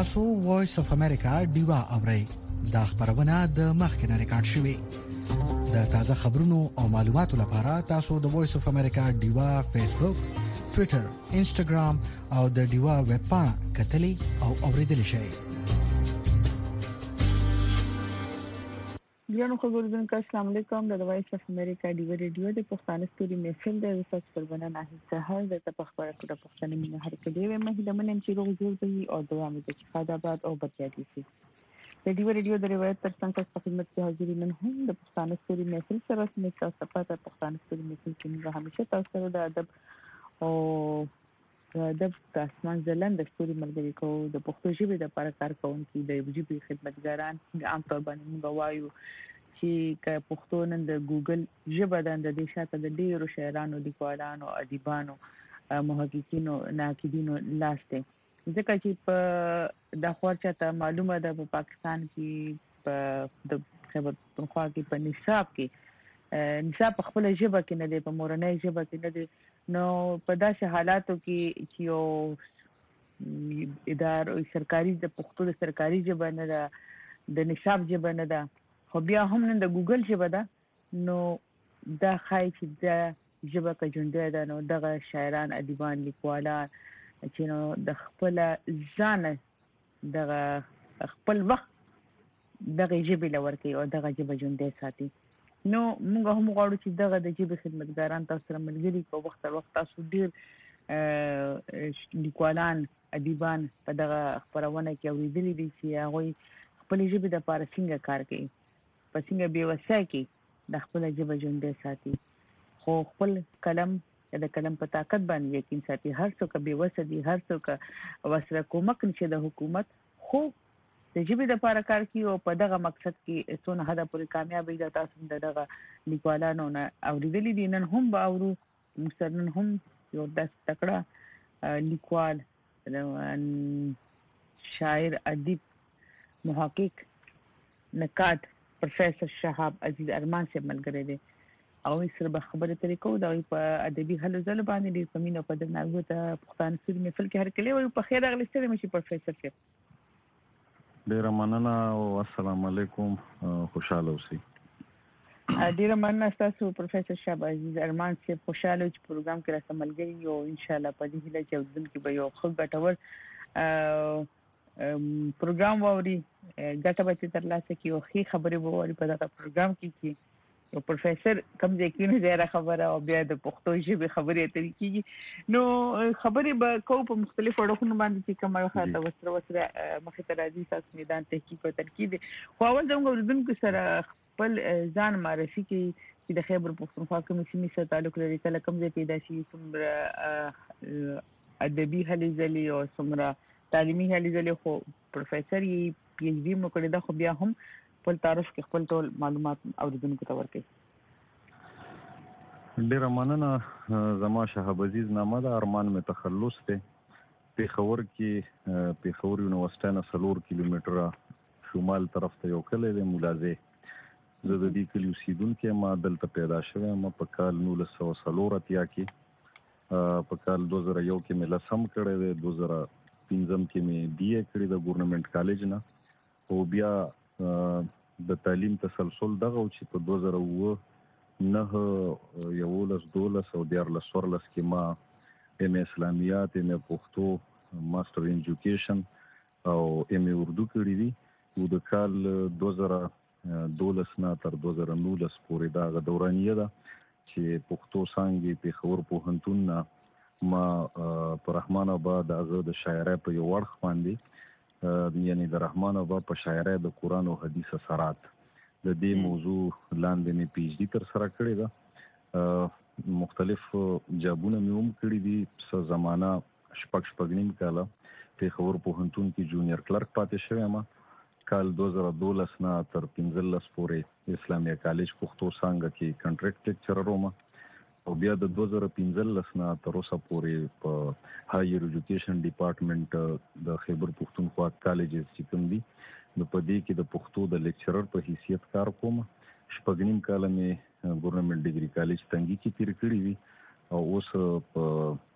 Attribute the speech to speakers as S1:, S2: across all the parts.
S1: تاسو وایس اف امریکا ډیوا اورئ دا خبرونه د مخکنه ریکارډ شوې د تازه خبرونو او معلوماتو لپاره تاسو د وایس اف امریکا ډیوا فیسبوک ټوئیټر انسټاګرام او د ډیوا ویب پاڼه کتلې او اوریدل شئ.
S2: ګرانو خبرونکو السلام علیکم. د وایس اف امریکا ډیوا ریډیو د پښتانه ستوري محفل د وسات پرونه نه سهار د تخبر کړه پښتنه مینه هر کله وي مې د منم چې روغ جوړ وي او دوام د خدابات او بچیاتي سي. د ډیوا ریډیو د روایت تر څنګ په خدمت کې حاضر نن هم د پښتانه ستوري محفل سره سمې تاسو په پښتانه ستوري محفل کې موږ همیشه تاسو د ادب او د اسمان زلند د ستوري ملګری کو د پښتو ژبې د لپاره کار کوونکي د ژبې خدمتګاران عام طور باندې موږ وایو چې پښتو نن د ګوګل ژبه د شاته د ډیرو شاعرانو لیکوالانو ادیبانو محققینو ناقدینو لاسته ځکه چې په د خور چاته معلومه ده په پاکستان کې په د خبر پنځه کې په نصاب کې نصاب په خپل ژبه کې نه دی په مورنۍ ژبه کې نه دی نو په داسې حالاتو کې چې یو ادارو سرکاري د پښتو د سرکاري ژبه نه ده د نصاب ژبه نه ده خو بیا هم نن د ګوګل ژبه ده نو دا خای چې د ژبه کې ژوندۍ ده نو دغه شاعران ادیبان لیکوالان چې نو د خپل ځان دغه خپل وخت دغه ژبه لور کوي او دغه ژبه ژوندۍ ساتي. نو موږ هم غواړو چې دغه د ژبې خدمتګاران تاسو سره ملګري کو وخت تر وخت تاسو ډیر لیکوالان ادیبان په دغه خبرونه کې اوریدلي دي چې هغه خپل ژبې د لپاره څنګه کار کوي په څنګه به وسای کې د خپل ژبه ژوندۍ ساتي خو خپل کلم د کلم په طاقت باندې یقین ساتي. هر څوک به وسدي هر څوک وسره کومک نشي د حکومت خو د ژبې د لپاره کار کوي او په دغه مقصد کې څونه حدا پورې کامیابی د تاسو دغه لیکوالانو نه اوریدلي دي نن هم به اورو مثلا هم یو د تکړه لیکوال شاعر ادیب محقق نقاد پروفیسور شهاب عزیز ارمان سے ملګری دی او سره به خبره ترې کوو دا په ادبي هلو ځل باندې د کمینو په درناوي ته پښتانه ستوري محفل کې هر کله وي په خیر اغلی ستړي مشي پروفیسور صاحب.
S3: ډیره مننه او السلام علیکم خوشاله اوسئ.
S2: ډیره مننه تاسو پروفیسور شهاب عزیز ارمان صاحب خوشاله چې پروګرام کې راته ملګری او ان شاء الله په دې هیله چې ودل کې به یو خو ګټور پروګرام ووري ګټه به ترلاسه کی او خې خبرې ووري په دغه پروګرام کې یو پروفیسور کوم ځای کې نه زیاده خبره او بیا د پښتو ژبې خبرې اترې کیږي نو خبرې به کوو په مختلفو اړخونو باندې چې کومه خاطر وسره مخې ته راځي تاسو میدان تحقیق او تنقید خو اول زموږ اوریدونکو سره خپل ځان معرفي کوي چې د خیبر پښتونخوا کوم سیمې سره تعلق لري کله کوم ځای پیدا شي څومره ادبي هلې ځلې او څومره تعلیمي هلې ځلې خو پروفیسور یې پی ایچ ډي مو کړی دا خو بیا هم خپل تعارف کې خپل ټول معلومات اوریدونکو ته ورکړي.
S3: ډیره مننه. زما شهاب عزیز نامه ده ارمان مې تخلص دی پېښور کې پېښور یونیورسيټي نه 4 کیلومتره شمال طرف ته یو کلی دی مولازه زه د دې کلی اوسیدونکی ما دلته پیدا شوم ما په کال 1904 کې په کال 2001 کې مې لسم کړی دی 2015 کې مې بي اے کړی د ګورنمنت کالج نه او بیا د تعلیم تسلسل دغه چې په 2009 11 12 او 14 کې ما ام اسلامیات ام پښتو ماستر ان ایجوکیشن او ام اردو کړی دي او د کال 2012 نه تر 2019 پورې دا دورانیه ده چې پښتو څنګه په خبر پوهنتون نه ما پر رحمان آباد هغه د شاعرۍ په یو ورخ باندې یعنی د رحمان آباد په شاعرۍ د قران او حدیث اثرات د دې موضوع لاندې مې پی ایچ ډي تر سره کړی ده. مختلف جابونه مې هم کړی دي څه زمانہ شپږ کاله په خبر پوهنتون کې جونیئر کلرک پاتې شوم کال 2012 نه تر 15 پورې اسلامیه کالج پښتو څنګه کې کنټریکټ لیکچرر وم او بیا د 2015 نه تر اوسه پورې په هایر ایجوکیشن ډپارټمنټ د خیبر پښتونخوا کالجز چې کوم دي نو په دې کې د پښتو د لیکچرر په حیثیت کار کوم. شپږ کال مې ګورنمنت ډیګري کالج تنګي کې تیر کړی وی او اوس په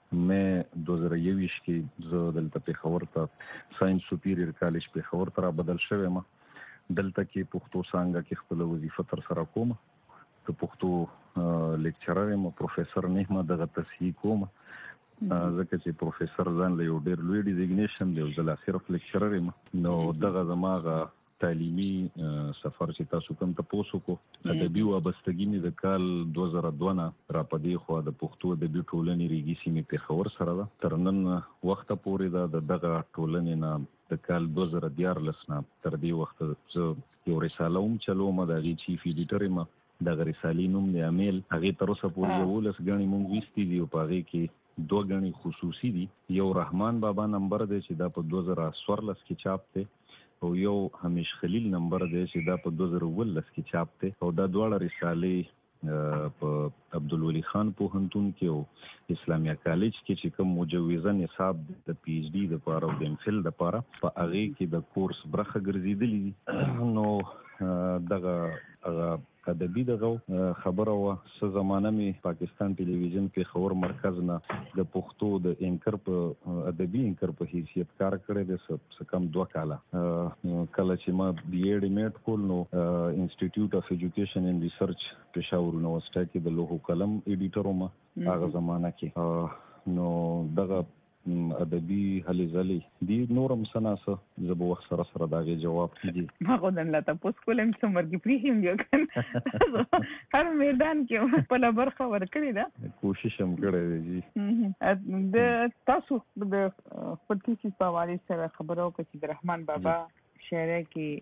S3: مې 2021 کې زه دلته پېښور ته ساينس سپیریئر کالج پېښور ته را بدل شوم. دلته کې پښتو څنګه کې خپل وظیفه تر سره کوم. ته پښتو لیکچرر یم، پروفیسور نه یم، دغه تصحیح کوم ځکه چې پروفیسور ځان له یو ډېر لوی ډیزیګنیشن دی او زه لا صرف لیکچرر یم. نو دغه زماغه تعلیمي سفر چې تاسو کوم تاسو کو ادبي وابستګي مې د کال 2002 نه را پدې خو د پښتو ادبي ټولنې ریګي سیمې پېښور سره ده. تر نن وخت پورې د دغه ټولنې نه د کال 2014 نه تر دې وخت زه یو رساله هم چلوم، د هغې چیف ایډیټر یم. دغه رسالې نوم د امیل، هغې تر اوسه پورې 11 ګڼې مونږ ویستي دي او په هغې کې 2 ګڼې خصوصي دي. یو رحمان بابا نمبر دی چې دا په 2014 کې چاپ دی او یو همیش خلیل نمبر دی چې دا په 2019 کې چاپ دی او دا دواړه رسالې په عبدالولي خان پوهنتون کې او اسلامیه کالج کې چې کوم مجوزه نصاب د پی ایچ ډي لپاره او د ام فل لپاره په هغې کې د کورس برخه ګرځېدلې دي. نو دغه ادبي دغه خبره وه. څه زمانه مې پاکستان ټلویزیون پېښور مرکز نه د پښتو د انکر په ادبي انکر په حیثیت کار کړی دی څه کم 2 کاله. کله چې ما بي ایډ میټ کول نو انسټیټیوټ اف ایجوکیشن اینډ ریسرچ پېښور یونیورسيټي کې د لوحو قلم ایډیټر وم هغه زمانه کې. نو دغه ادبي هلې ځلې دي نورم سناسه زه به وخت سره سره د هغې جواب کېږي.
S2: ما خو دنله تپوس کوم څه مرګې پرېښي یم بیا هر میدان کې خپله برخه ورکړې ده،
S3: کوشش هم کړی دی.
S2: د تاسو د خپل تیسیس په حوالې سره خبره وکړه چې د رحمان بابا شعر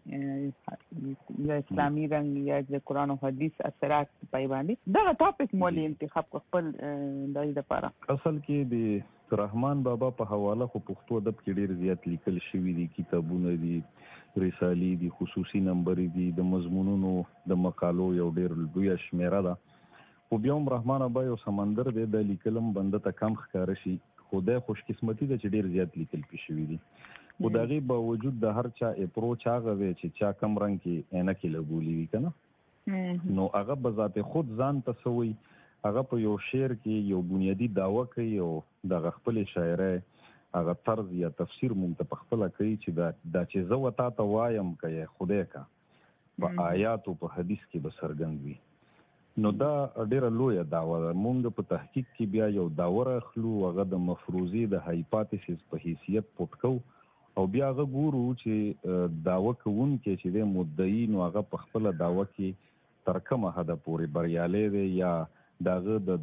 S2: کې د اسلامي رنګ یا د قرآن او حدیث اثرات پای باندې دغه ټاپک مولي انتخاب کو خپل د لپاره.
S3: اصل کې د رحمان بابا په حواله خو پښتو ادب کې ډیر زیات لیکل شوي دي، کتابونه دي، رسالې دي، خصوصي نمبرې دي، د مضمونونو د مقالو یو ډیر لویه شمیره ده. خو بیا هم رحمان بابا یو سمندر دی، د لیکلم بنده ته کم ښکاره شي، خو د خوش قسمتي ده چې ډیر زیات لیکل پې شوي دي. خو د هغې باوجود د هر چا اپروچ هغه دی چې چا کم رنګ کې عینکې لګولي وي که نه، نو هغه به ذات خود ځان ته څه وایي، هغه په یو شعر کې یو بنیادي دعوه کوي او دغه خپلې شاعرۍ هغه طرز یا تفسیر مونږ ته پخپله کوي چې دا چې زه و تا ته وایم که یې خدای کا په آیاتو په حدیث کې به څرګند وي. نو دا ډیره لویه دعوه ده. مونږ په تحقیق کې بیا یو داوره اخلو، هغه د مفروضې د هایپاتیسس په حیثیت پټ کوو او بیا هغه ګورو چې دعوه کوونکی چې دی مدعي نو هغه په خپله دعوه کې تر کومه حده پورې بریالی دی یا د هغه د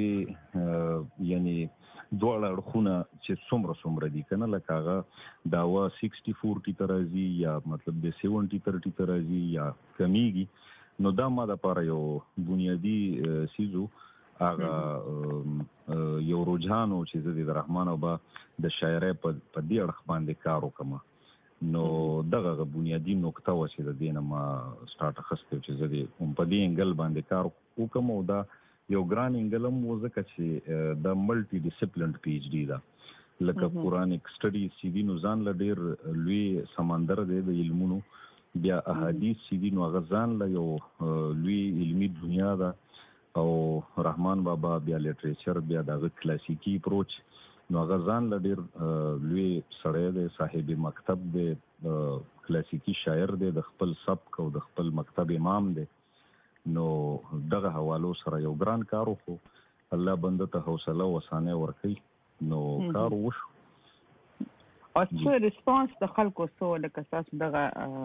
S3: دعوې یعنی دواړه اړخونه چې څومره دي که نه، لکه هغه دعوه 60-40 ته راځي یا مطلب د 70-30 ته راځي یا کمیږي. نو دا ما دپاره یو بنیادي څیزو هغه یو رجحان و چې زه د رحمان بابا د شاعرۍ په دې اړخ باندې کار وکړم. نو دغه بنیادي نقطه وه چې د دې نه ما سټارټ اخیستی چې زه په دې انګل باندې کار وکړم او دا یو ګران انګل هم و ځکه چې د ملټي ډسپلنډ پی ایچ ډي ده، لکه قرآنیک سټډي چې دي نو ځان له ډېر لوی سمندر دی د علمونو، بیا احادیث چې دي نو هغه ځان له یو لوی علمي دنیا ده او رحمان بابا بیا لیټریچر بیا دغه کلاسیکي اپروچ نو هغه ځان له ډېر لوی سړی دی، صاحب مکتب دی، کلاسیکي شاعر دی، د خپل سبک او د خپل مکتب امام دی. نو دغه حوالو سره یو ګران کار وکړو، الله بنده ته حوصله و اسانۍ ورکوي، نو کار وشو.
S2: او څه ریسپانس د خلکو څه لکه ستاسو دغه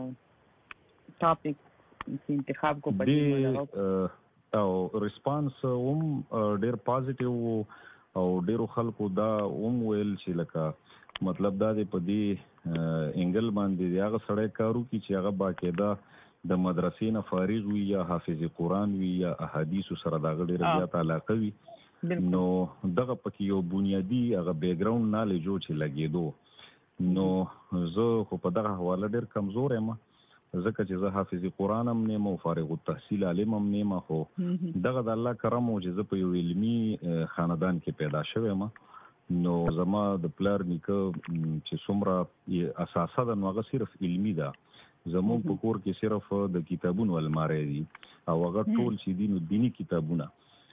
S2: ټاپک چې انتخاب کو پدې
S3: او ریسپانس هم ډېر پازیټیو او ډېرو خلکو دا هم ویل چې لکه مطلب دا دی په دې انګل باندې هغه سړی کار وکړي چې هغه باقاعده د مدرسې نه فارغ وي یا حافظ قرآن وي یا احادیثو سره د هغه ډېره زیاته علاقه وي. نو دغه پکې یو بنیادي هغه بیکګراوند نالج و چې لګېدو. نو زه خو په دغه حواله ډېر کمزور یم ځکه چې زه حافظ قرآن هم نیم او فارغ التحصیل عالم هم نیم، خو دغه د الله کرم و چې زه په یو علمي خاندان کې پیدا شوی یم. نو زما د پلار نیکه چې څومره اساسه ده نو هغه صرف علمي ده. زموږ په کور کې صرف د کتابونو الماری دي او هغه ټول چې دي نو دیني کتابونه.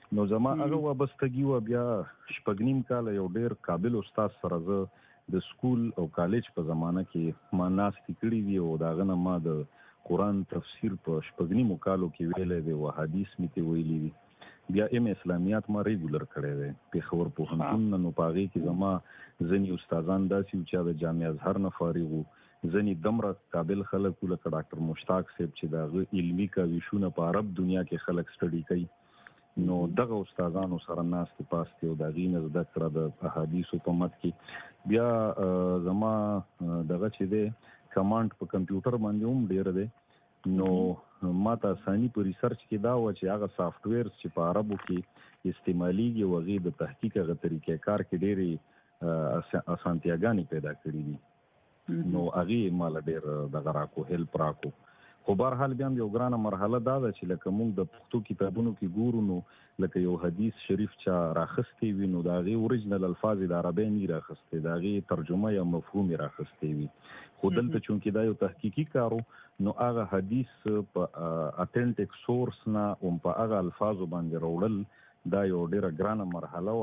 S3: نو زما هغه وابستګي و بیا شپږنیم کال یو ډیر قابل استاد سره زه د سکول او کالج په زمانه کې ما ناستې کړې وي او دا غنه ما د قرآن تفسیر په شپږنیمو کالو کې ویلې دی او حدیث مې ته ویلې دي بیا اسلامیات ما ریګولر کړی دی پېښور پوهنتون نو په هغې کې زما ځینې استادان داسې وو چې د جامع ازهر نه فارغ وو ځینې دومره قابل خلک وو لکه ډاکټر مشتاق صاحب چې د هغه علمي کاوشونه په عرب دنیا کې خلک سټډي کوي نو دغه استادانو سره ناستې پاستې او د هغې نه زده کړه د احادیثو په مت کې بیا زما دغه چې دی کمانډ په کمپیوټر باندې هم ډېر دی نو ما ته اساني په ریسرچ کې دا وه چې هغه سافټویر چې په عربو کې استعمالیږي او هغې د تحقیق هغه طریقې کار کې ډېرې اسانتیاګانې پیدا کړي دي نو هغې ماله ډېر دغه راکو هیلپ راکو خو بهرحال بیا هم یو ګرانه مرحله دا ده چې لکه موږ د پښتو کتابونو کې ګورو نو لکه یو حدیث شریف چا راخستی وي نو د هغې اوریجنل الفاظ د عربۍ نه راخستی د هغې ترجمه یا مفهوم راخستی وي خو دلته چونکې دا یو تحقیقي کارو نو هغه حدیث په اتنټیک سورس نه هم په هغه الفاظو باندې راوړل دا یو ډېره ګرانه مرحله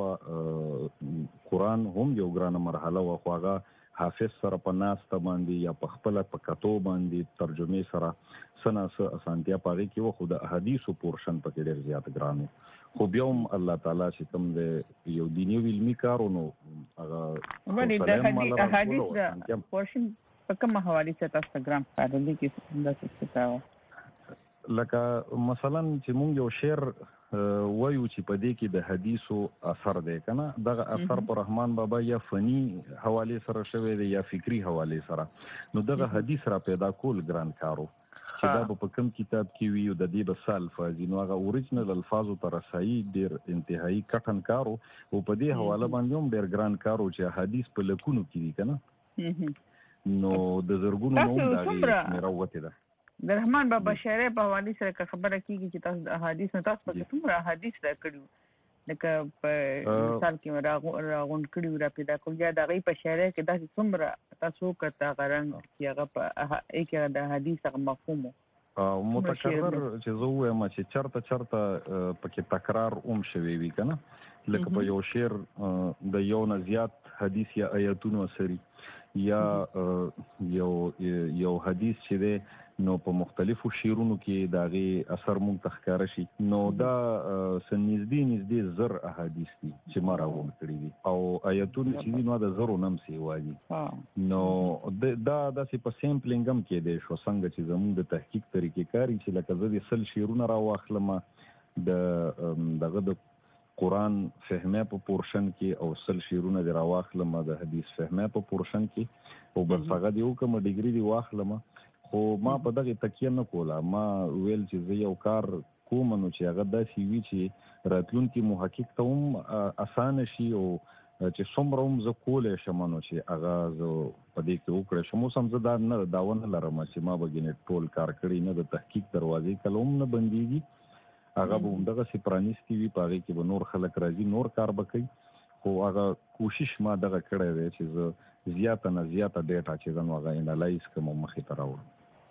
S3: وه قرآن هم یو ګرانه مرحله وه خو هغه حافظ سره په ناسته باندې یا په خپله په کتو باندې ترجمې سره څه نه څه اسانتیا په هغې کې وه خو د احادیثو پورشن پکې ډېر زیات ګران و خو بیا هم الله تعالی چې کوم دی یو دیني او علمي کار و نو
S2: هغه د احادیث د پورشن په کومه حوالې سره تاسو ته ګران ښکارېدلی کې داسې څه کوه
S3: لکه مثلا چې مونږ یو شعر وایو چې په دې کې د حدیثو اثر دی که نه دغه اثر په رحمان بابا یا فني حوالې سره شوی دی یا فکري حوالې سره نو دغه حدیث را پیدا کول ګران کارو چې دا په کوم کتاب کې وي او د دې به څه الفاظ نو هغه اوریجنل الفاظو ته رسایي ډېر انتهایي کټن کارو او په دې حواله باندې هم ډېر ګران کارو چې حدیث په لکونو کې دي که نه نو د زرګونو نوم د هغې راوتې ده
S2: د رحمان بابا شاعرۍ په حوالې سره که خبره کېږي چې تاسو د احادیث نه تاسو پکې څومره احادیث را کړي وو لکه په مثال کې راغونډ کړي وو را پیدا کړي یا د هغې په شاعرۍ کې داسې څومره تاسو وکړه هغه رنګ چې هغه په کې د حدیث هغه مفهوم و
S3: متکرر چې زه ووایم چې چرته پکې تکرار هم شوی وي که نه لکه په یو شعر د یو نه زیات حدیث یا آیاتونو اثري یا یو حدیث چې دی نو په مختلفو شعرونو کې د هغې اثر مونږ ته ښکاره شي نو دا څه نږدې زر احادیث دي چې ما راغونډ کړي دي او آیتونه چې دي نو د زرو نه هم سیوا دي نو دا داسې په سیمپلینګ هم کېدی شو څنګه چې زموږ د تحقیق طریقې کار چې لکه زه د 100 شعرونه راواخلم دغه د قرآن فهمه په پورشن کې او 100 شعرونه د راواخلم د حدیث فهمه په پورشن کې او بس هغه دی وکم ډیګري دی واخلم خو ما په دغه تکیه نه کوله ما ویل چې زه یو کار کوم نو چې هغه داسې وي چې راتلونکي محقق ته هم اسانه شي او چې څومره هم زه کولی شم نو چې هغه زه په دې کې وکړی شم اوس هم زه دا دعوه نه لرم چې ما به ګینې ټول کار کړی نه د تحقیق دروازې کله هم نه بندېږي هغه به همدغسې پرانیستې وي په هغې کې به نور خلک راځي نور کار به کوي خو هغه کوشش ما دغه کړی دی چې زه زیاته نه زیاته ډیټا چې زه نو هغه انالایز کړم او مخې ته راوړم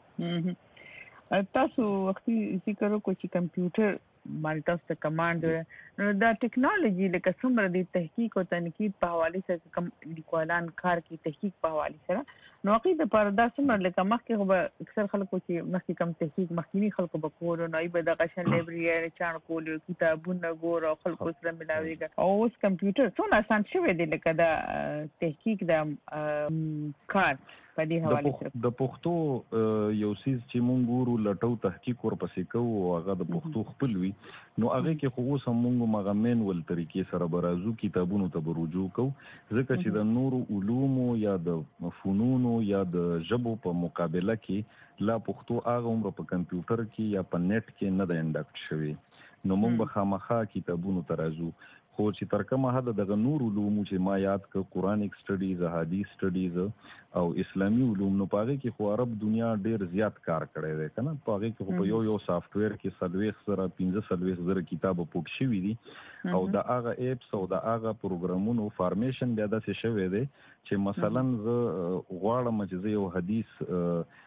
S2: تاسو وختي ذکر وکړو چې کمپیوټر باندې تاسو ته کمانډ نو دا ټیکنالوژي لکه څومره د تحقیق او تنقید په حوالې سره کوم لیکوالان کار کوي تحقیق په حوالې سره نو هغې دپاره دا څومره لکه مخکې خو به اکثر خلکو چې مخکې کوم تحقیق مخکیني خلکو به کولو نو هغوی به دغه شان لایبرري چاڼ کولو کتابونه ګوره او خلکو سره ملاوېږه او اوس کمپیوټر څومره اسان شوی دی لکه دا تحقیق د کار په دې حواله سره
S3: د پښتو یو څیز چې مونږ ګورو لټو تحقیق ورپسې کوو او هغه د پښتو خپل وي نو هغې کې خو اوس هم مونږ هغه مینول طریقې سره به راځو کتابونو ته به رجوع کوو ځکه چې د نورو علومو یا د فنونو یا د ژبو په مقابله کې لا پښتو هغه عمره په کمپیوټر کې یا په نیټ کې نه ده انډکټ شوی نو مونږ به خامخا کتابونو ته راځو خو چې تر کومه حده دغه نور علومو چې ما یاد کړ قرآنیک سټډیز حدیث سټډیز او اسلامي علوم نو په هغې کې خو عرب دنیا ډېر زیات کار کړی دی که نه په هغې کې خو په یو سافټویر کې 45,000 کتابه پوټ شوي دي او د هغه ایپس او د هغه پروګرامونو فارمیشن بیا داسې شوی دی چې مثلا زه غواړم چې زه یو حدیث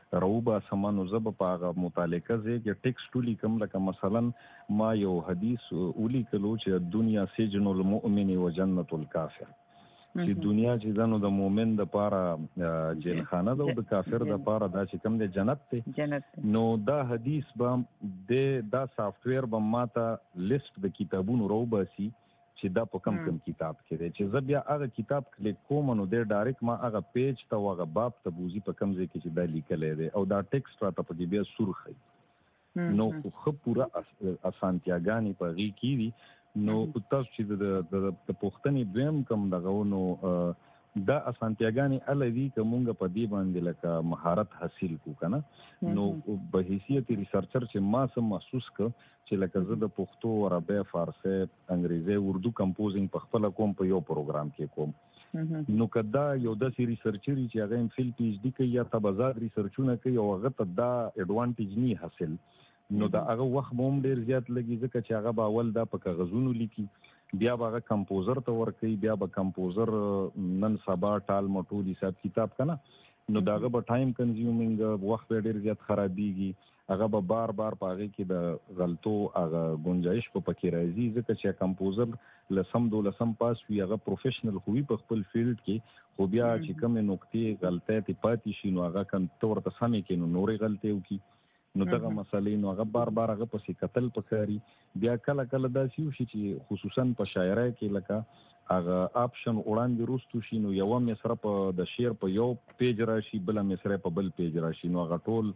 S3: روبا سمانو زب په هغه متعلقه ځای ټیکسټ ولیکم لکه مثلا ما یو حدیث ولیکلو چې دنیا سجن المؤمن و جنت الکافر چې دنیا چې دنو د مؤمن د پاره جیل خانه ده او د کافر د پاره دا چې کوم د جنت نو دا حدیث به دا سافټویر به ماته لیست د کتابونو روباسي چې دا په کم کتاب کې دی چې زه بیا هغه کتاب کلیک کوم نو د ډایرکټ ما هغه پیج ته هغه باب ته بوزي په کم ځای کې چې دا لیکل دی او دا ټیکسټ راته په بیا سرخی نو خو پورا اسانتیاګانی په غي کې دي نو تاسو چې د پښتنې دویم کم دغه نو دا اسانتیاګانی الوی کومګه په دی باندې لکه مهارت حاصل کو کنه نو په حیثیت ریسرچر چې ما سم محسوس ک چې لکه زه د پښتو عربی فارسی انګریزي اردو کمپوزینګ په خپل کوم په یو پروګرام کې کوم نو کدا یو د ریسرچري چې هغه فیل پی ایچ ډی کوي یا تبازاد ریسرچونه کوي او هغه ته دا اډوانټیج نه حاصل نو دا هغه وخت هم ډیر زیات لګي ځکه چې هغه به اول دا په کاغذونو لیکي بیا به هغه کمپوزر ته ورکوي بیا به کمپوزر نن سبا ټال مټول حساب کتاب کنه نو داغه به ټایم کنزیومینګ وخت ډیر زیات خرابېږي هغه به بار په هغه کې د غلطو هغه گنجائش په پکې راځي ځکه چې کمپوزر لسم پاس وي هغه پروفیشنل خو په خپل فیلډ کې خو بیا چې کوم نقطې غلطۍ پاتې شي نو هغه کم تور ته سمې کې نو نورې غلطۍ وکي نو دغه مسلې نو هغه بار هغه پسې قتل پکاري بیا کله دا سیو شي چې خصوصا په شاعرۍ کې لکه هغه آپشن وړاندې روستو شي نو یو مصره په د شعر په یو پیج راشي بل مصره په بل پیج راشي نو هغه ټول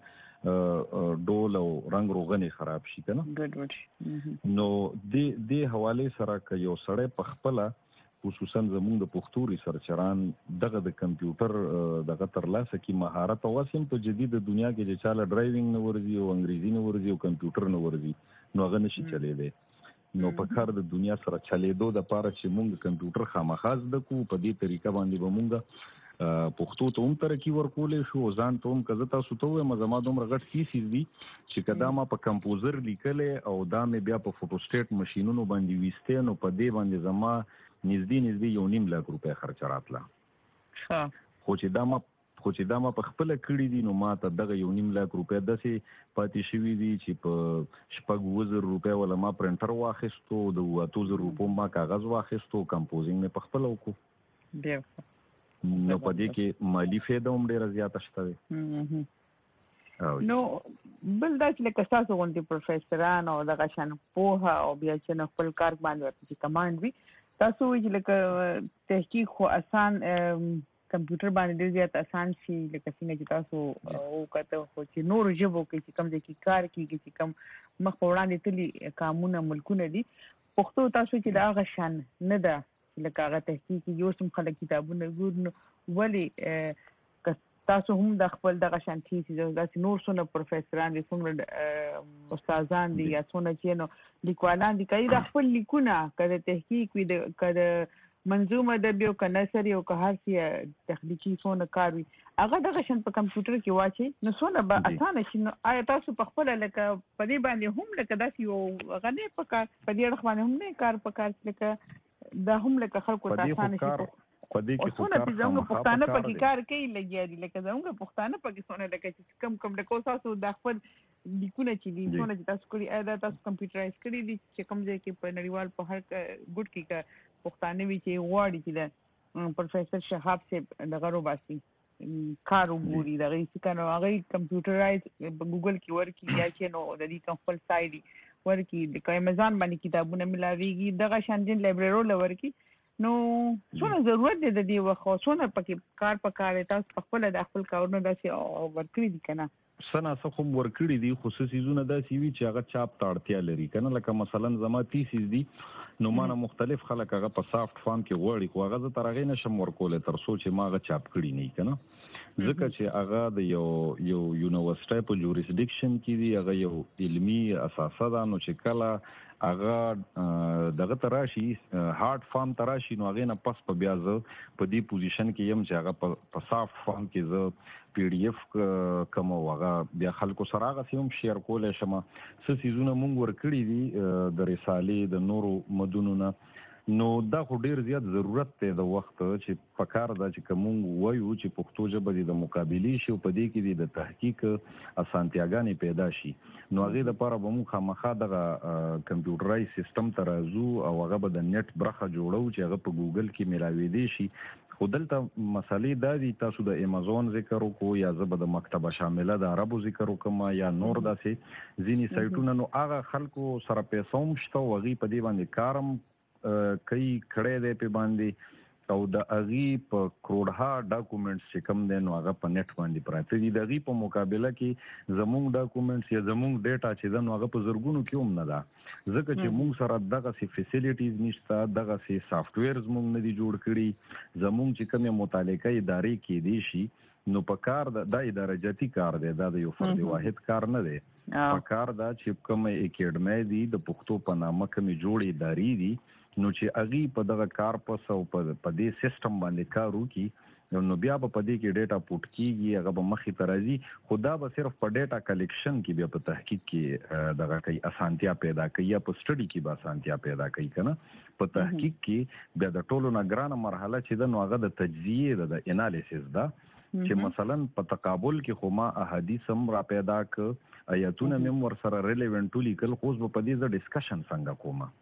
S3: ډول او رنگ روغنی خراب شي کنه نو د حواله سره ک یو سړی په خپل خصوصا زموږ د پښتو ریسرچران دغه د کمپیوټر دغه ترلاسه کی مهارت او سیم په جدید دنیا کې چې چاله ډرایوینګ نه ورزي او انګریزي نه ورزي او کمپیوټر نه ورزي نو هغه نشي چلېدی نو په کار د دنیا سره چلېدو د پاره چې موږ کمپیوټر خامخاز د کو په دې طریقه باندې به موږ پښتو ته هم ترقی ورکولې شو ځان ته هم کزه تاسو ته وایم زما دومره غټ کیسې دي چې کدا ما په کمپوزر لیکلې او دا مې بیا په فوټو سټیټ ماشينونو باندې وېسته نو په دې باندې زما نږدې 1.5 لک روپۍ خرچ راتله خو چې دا ما په خپل کړی دي نو ما ته دغه 1.5 لک روپۍ داسې پاتې شوي دي چې په 4,000 روپۍ ولا ما پرنټر واخیستو د 2,000 روپۍ ما کاغذ واخیستو کمپوزینګ مې په خپل وکړو نو په دې کې مالی فایده هم ډیره زیاته شته
S2: نو بل دا چې لکه تاسو غونډې پروفیسوران او دغه شان پوهه او بیا چې خپل کار باندې ورته کمانډ وي تاسو چې لکه تحقیق خو آسان کمپیوټر باندې ډیر زیات آسان شي لکه څنګه چې تاسو او کته خو چې نور ژبو کې چې کم ځکه کار کیږي چې کم مخ وړاندې تلي قانون ملکونه دي پښتو تاسو چې دا غشان نه ده لکه هغه تحقیق یو سم خلک کتابونه ګورنو ولی تاسو هم د خپل دغه شانتي چې داسې نور څونه پروفیسوران دي څومره استادان دي یا څونه چې نو لیکوالان دي کوي د خپل لیکونه کده تحقیق وي د کده منظومه د بیو ک نثر یو که هر څه تخلیقي څونه کار وي هغه دغه شان په کمپیوټر کې واچي نو څونه به اسانه شي نو آیا تاسو په خپل لکه په دې باندې هم لکه داسې یو غنې په کار په دې اړه باندې هم نه کار په کار لکه دا هم لکه خلکو ته اسانه شي
S3: په دې کې
S2: څونه چې زموږ پښتانه پکې کار کوي لګیا دي لکه زموږ پښتانه پکې څونه لکه چې کم لکه تاسو د خپل لیکونه چې دي څونه چې تاسو کړی دا تاسو کمپیوټرایز کړی دي چې کوم ځای کې په نړیوال په هر ګډ کې پښتانه وی چې غواړي چې د پروفیسور شهاب صاحب دغه روباسي کار وګوري دغه څه کنه هغه کمپیوټرایز په ګوګل کې ورکی یا چې نو د دې کوم خپل سایډ ورکی د امازون باندې کتابونه ملاويږي دغه شاندین لایبرری ورکی نو څونه ضرورت دی د دې وخت څونه پکې کار پکاره تاسو په خپل د خپل کارونه داسې ورکړي دي کنه
S3: سنا څه خو ورکړي دي خصوصي زونه داسې وی چې هغه چاپ ته اړتیا لري کنه لکه مثلا زما تیسیس دي نو مانه مختلف خلک هغه په سافت فارم کې وړي خو هغه تر هغه نشم ورکول تر سوچ ما هغه چاپ کړي نه کنه ځکه چې هغه د یو یونیورسيټي په جوریسډکشن کې دی هغه یو علمي اساسه ده نو چې کله هغه دغه تراشي هارد فارم تراشي نو هغه نه پس په بیا زه په دې پوزیشن کې يم چې هغه په سافت فارم کې زه پی ډی اف کوم هغه بیا خلکو سره هغه سیم شیر کولای شم څه سيزونه مونږ ورکړي دي د رسالې د نورو مدونو نه نو دا خو ډیر زیات ضرورت دی د وخت چې پکار دا چې کوم وایو چې پښتو ژبه د مقابلې شي په دې کې د تحقیق اسانتیاګانې پیدا شي نو هغه د لپاره به موږ خامخا د کمپیوټرای سیستم ترازو او هغه به د نت برخه جوړو چې هغه په ګوګل کې ملاوي دي شي خو دلته مسالې دا دي تاسو د امازون ذکر وکړو یا زبر د مکتبه شامله د عربو ذکر وکم یا نور داسې ځینی سایټونه نو هغه خلکو سره پیسوم شته وغي په دې باندې کارم کوي کړه دې په باندې او د اغي په کروڑها ډاکومېنټس چې کوم دي نو هغه په نت باندې پراته دي د اغي په مقابله کې زموږ ډاکومېنټس یا زموږ ډیټا چې د نو هغه په زرګونو کې هم نه ده ځکه چې موږ سره دغه سي فیسیلیټیز نشته دغه سي سافټویرز موږ نه دي جوړ کړی زموږ چې کومه متعلقه ادارې کې دي شي نو په کار د اداره جاتي کار دی دا د یو فرد واحد کار نه دی په کار دا چې کومه اکیډمي دي د پښتو په نامه کومه جوړې ادارې دي نو چې اغي په دغه کار پس او په دې سیستم باندې کار وکي نو بیا په دې کې ډیټا پوت کیږي هغه به مخې ته راځي خدا به صرف په ډیټا کلیکشن کې بیا په تحقیق کې دغه کوي اسانتیا پیدا کوي یا په سټډي کې به اسانتیا پیدا کوي کنه په تحقیق کې بیا د ټولو نگرانه مرحله چې د نوغه د تجزیه د انالیسیس دا چې مثلا په تقابل کې خو ما احادیث هم را پیدا ک آیاتونه مم ور سره ریلیونټ لیکل خو په دې د ډسکشن څنګه کومه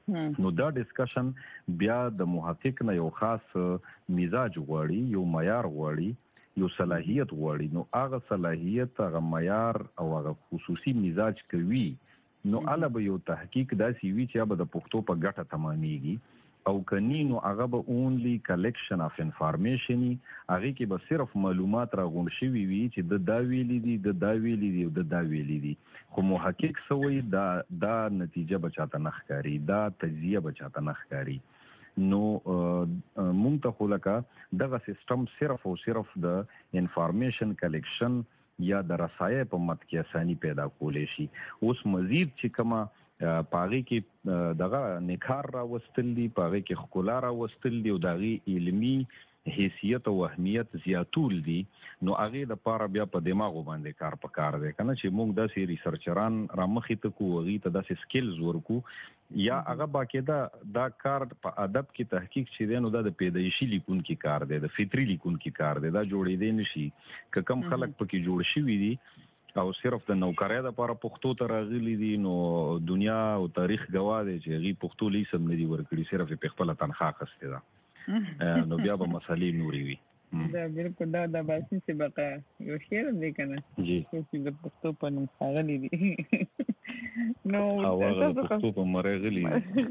S3: نو دا ډسکشن بیا د محقق نه یو خاص مزاج غواړي یو معیار غواړي یو صلاحیت غواړي نو هغه صلاحیت هغه معیار او هغه خصوصي مزاج کوي نو علاوه یو تحقیق داسي وی چې به د پښتو په ګټه تمامېږي او کني نو هغه به اونلی کلیکشن اف انفارمیشن هغه کې به صرف معلومات راغون شوي وي چې د دا ویلي دي د دا ویلي دي د دا ویلي دي خو محقق سوی دا نتیجه بچاته نخکاری دا تجزیه بچاته نخکاری نو مونږ ته خو لکه دغه سیستم صرف او صرف د انفارمیشن کلیکشن یا د رسایې په مت کې اساني پیدا کولې شي اوس مزید چې کما پاغي کې دغه نکار را وستل دي پاغي کې خکولا را وستل دي او دغه علمي حیثیت او اهمیت زیاتول دي نو هغه د پاره بیا په دماغو باندې کار پکار دی کنه چې موږ داسې ریسرچران را مخې ته کوو هغه ته داسې سکلز ورکو یا هغه باقاعده دا کار په ادب کې تحقیق چې دی نو دا د پیدایشي لیکون کې کار دی د فطري لیکون کې کار دی دا جوړې دی نشي کم خلک پکې جوړ شوي دي او صرف د نوکرۍ د لپاره پښتو ته راغلي دي نو دنیا او تاریخ گواه دی چې هغه پښتو لیسم نه دی ورکړي صرف په خپل تنخواه خسته ده نو بیا به مسالې نوري وي
S2: دا بالکل دا باسي چې بقا یو شعر دی کنه چې د پښتو په نوم ښاغلي دي نو
S3: هغه پښتو په مرغلي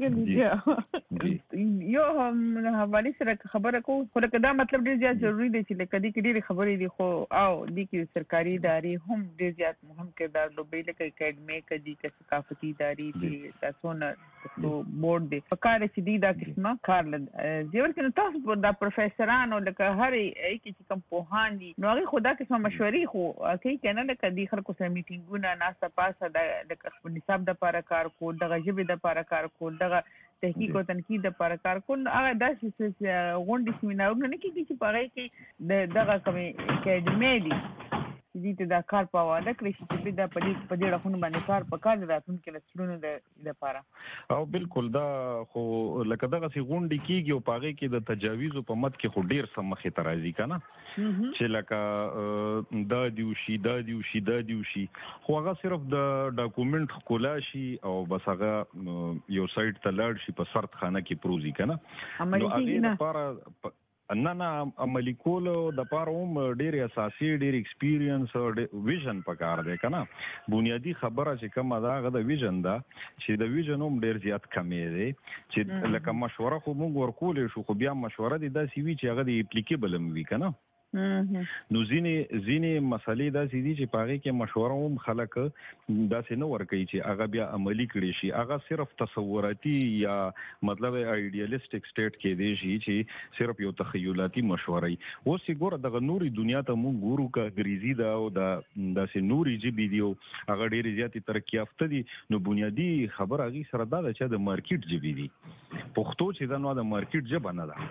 S2: یو هم حواله سره خبره کو خو لکه دا مطلب ډیر زیات ضروری دی چې لکه دې کې ډېری خبرې دي خو او دې کې سرکاري ادارې هم ډیر زیات مهم کردار لوبي لکه اکیډمي کدي که ثقافتي ادارې دي تاسو نه بورډ دی په کار چې دی دا قسمه کار ځور کې تاسو دا پروفیسورانو لکه هر کې کوم پوهان دي نو هغه خدا قسمه مشورې خو کوي کنه لکه دې خلکو سره میټینګونه ناسه پاسه د نصاب د لپاره کار کول د غژبې د لپاره کار کول د تحقیق او تنقید د لپاره کار کول هغه داسې غونډې سیمینارونه نه کیږي چې په هغه کې دغه کومې اکیډمي دي چې دې دا کار په واده کړی چې دا په دې رقم باندې کار په کار راتلونکي نسلونو د لپاره
S3: او بالکل دا خو لکه دغه سي غونډې کیږي او په هغه کې د تجاویز په مت کې خو ډیر سم مخې ته راځي کنه چې لکه دا دیوشي خو هغه صرف د ډاکومېنټ خلا شي او بس هغه یو سایت ته لاړ شي په سرت خانه کې پروزي کنه نو هغه لپاره نه عملی کول د پاره هم ډېر اساسي ډېر ایکسپیرینس او ویژن پکار دی کنه بنیادی خبره چې کومه دا غو د ویژن دا چې د ویژن هم ډېر زیات کمې دی چې لکه مشوره خو موږ ورکولې شو خو بیا مشوره دي دا سی وی چې هغه د اپلیکیبل هم وی کنه نو ځینې مسلې داسې دي چې پاره کې مشوره هم خلک داسې نه ورکوي چې هغه بیا عملی کړي شي هغه صرف تصوراتي یا مطلب ایډیالیسټک سټیټ کې دی چې صرف یو تخیلاتي مشوره اوس ګوره د نوري دنیا ته مونږ ګورو کا غریزي دا او داسې نوري جی ویډیو هغه ډېر زیاتې ترقی یافته دي نو بنیادی خبر هغه سره دا چې د مارکیټ جی وی دي پښتو چې دا نو د مارکیټ جبه نه ده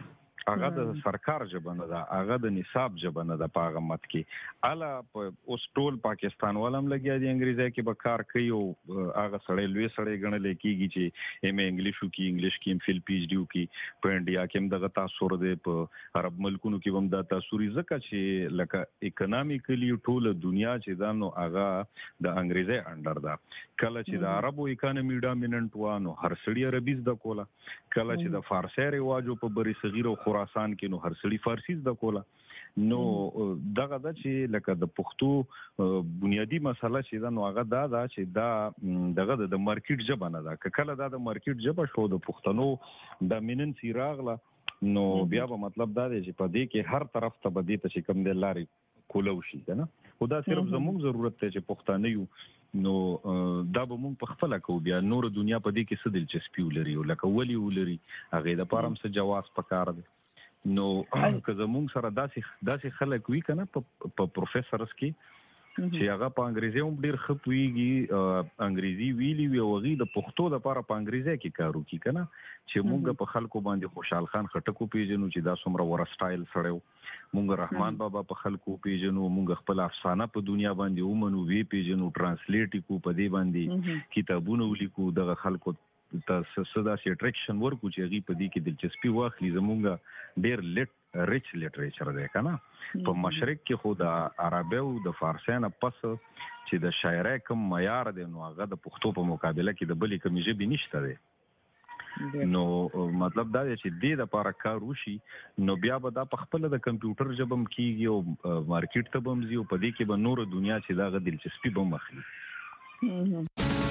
S3: هغه د سرکار ژبه نه ده، هغه د نصاب ژبه نه ده په هغه مت کې. اله په اوس ټول پاکستان ولم لګیا دي انګریزي کې به کار کوي او هغه سړی لوی سړی ګڼل کېږي چې ایم انګلیشو کې انګلیش کې فل پی ایچ ډي کې په انډیا کې هم دغه تاثیر دی، په عرب ملکونو کې هم دا تاثیر ځکه چې لکه اکونومیکلی ټول دنیا چې دا نو هغه د انګریزي انډر ده. کله چې د عربو اکونومي ډامیننت و نو هر سړی عربي زده کوله، کله چې د فارسی رواجو په بری صغیر او خراسان کې نو هر سړی فارسی زده کوله. نو دغه د چې لکه د پښتو بنیادی مسله چې دا نو هغه دا چې دا دغه د مارکیټ ژبه نه ده. کله دا د مارکیټ ژبه شو د پښتنو ډامیننسي راغله نو بیا به مطلب دا دی چې په دې کې هر طرف ته به دې ته چې کوم د لارې کولو شي کنه. خدا صرف زموږ ضرورت دی چې پښتانه یو نو دا به مونږ په خپل کو بیا نور دنیا په دې کې څه دلچسپي ولري او لکه ولی ولري هغه د پارم څه جواز پکار دی. نو که زموږ سره داسې خلک وی کنه په پروفیسورز کې چې هغه په انګریزي هم ډیر خپويږي، انګریزي ویلی وی او غي د پښتو د لپاره په انګریزي کې کار وکي کنه چې مونږ په خلکو باندې خوشحال خان خټکو پیژنو چې دا څومره ور سټایل سړیو، مونږ رحمان بابا په خلکو پیژنو، مونږ خپل افسانه په دنیا باندې ومنو وی پیژنو، ترانسلیټ کو په دې باندې کتابونه ولیکو، دغه خلکو ته صدا سي اټریکشن ورکو چې غي په دې کې دلچسپي واخلي. زمونږ ډیر ریچ لټریچر دی کنه په مشرق کې خو د عربي او د فارسی نه پس چې د شاعرۍ کوم معیار دی نو هغه د پښتو په مقابله کې د بلې کوم ژبې نشته دی. نو مطلب دا دی چې دې د لپاره کار وشي نو بیا به دا په خپل د کمپیوټر ژبه هم کیږي او مارکیټ ته به هم ځي او په دې کې به نور دنیا چې دا غو دلچسپي به مخلي.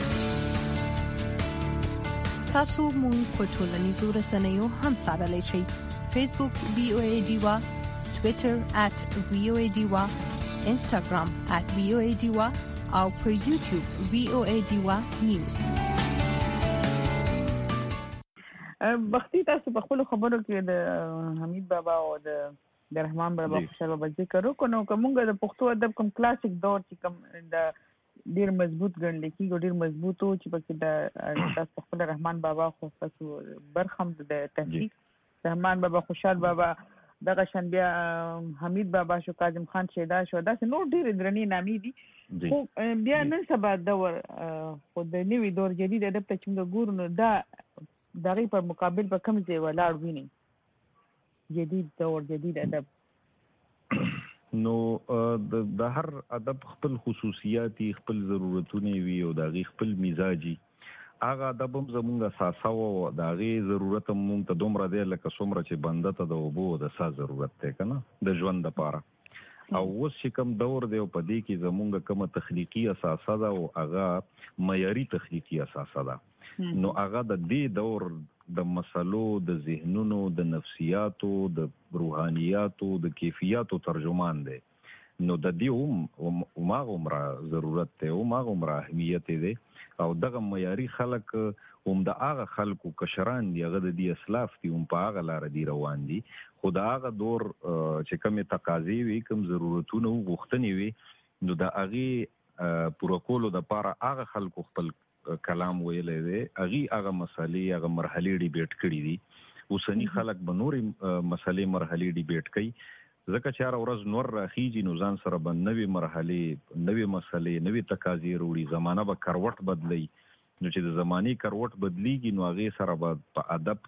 S4: تاسو مونږ په ټولنیزو رسنیو هم سره شئ. فیسبوک VOA ډیوا، ټوئیټر @VOA ډیوا، انستګرام @VOA ډیوا او پر یوټیوب VOA ډیوا نیوز.
S2: بختي تاسو په خپل خبرو کې د حمید بابا او د رحمان بابا خوشاله به ذکر وکړو. نو کومه د پښتو ادب کوم کلاسیک دور چې کوم د ډیر مضبوط ګڼل کېږي، ډیر مضبوط او چې پکې د تاسو خپل رحمان بابا خو تاسو برخم د تحقیق رحمان بابا، خوشحال بابا، دغه شان بیا حمید بابا شو، کاظم خان شیدا شو، دا نور ډیر درنی نامي دي. خو بیا نن سبا دور خو د نوي دور جدید ادب ته چې موږ ګورو نو دا دغه په مقابل په کوم ځای ولاړ ویني جدید دور جدید ادب.
S3: نو د هر ادب خپل خصوصیات، خپل ضرورتونه وي او د خپل مزاجي هغه ادب هم زموږ اساسه او د ضرورت مونږ ته دومره دی لکه څومره چې بنده ته د اوبو د سا ضرورت دی کنه د ژوند لپاره. او اوس چې کوم دور دی او په دې کې زموږ کومه تخلیقي اساسه ده او هغه معیاري تخلیقي اساسه ده. نو هغه د دې دور د مسلو، د ذهنونو، د نفسیاتو، د روحانياتو، د کیفیتاتو ترجمان دی. نو د دې ماغه عمره ضرورت ته او ماغه عمره اهمیت دی او دغه معیاري خلک د هغه خلکو کشران دی هغه د دې اسلاف دی په هغه لار دی روان دي. خو د هغه دور چې کومه تقاضي وي، کوم ضرورتونه او غوښتنې وي نو د هغه پوره کولو د لپاره هغه خلکو خپل کلام ویلې دی، هغه مسالې هغه مرحلې ډیبیټ کړې دي. اوسنی خلک به نورې مسالې مرحلې ډیبیټ کوي ځکه چې هر ورځ نور راخیږي نو ځان سره به نوې مرحلې، نوې مسلې، نوې تقاضي وروړي. زمانه به کروټ بدلی نو چې د زماني کروټ بدلیږي نو هغه سره به په ادب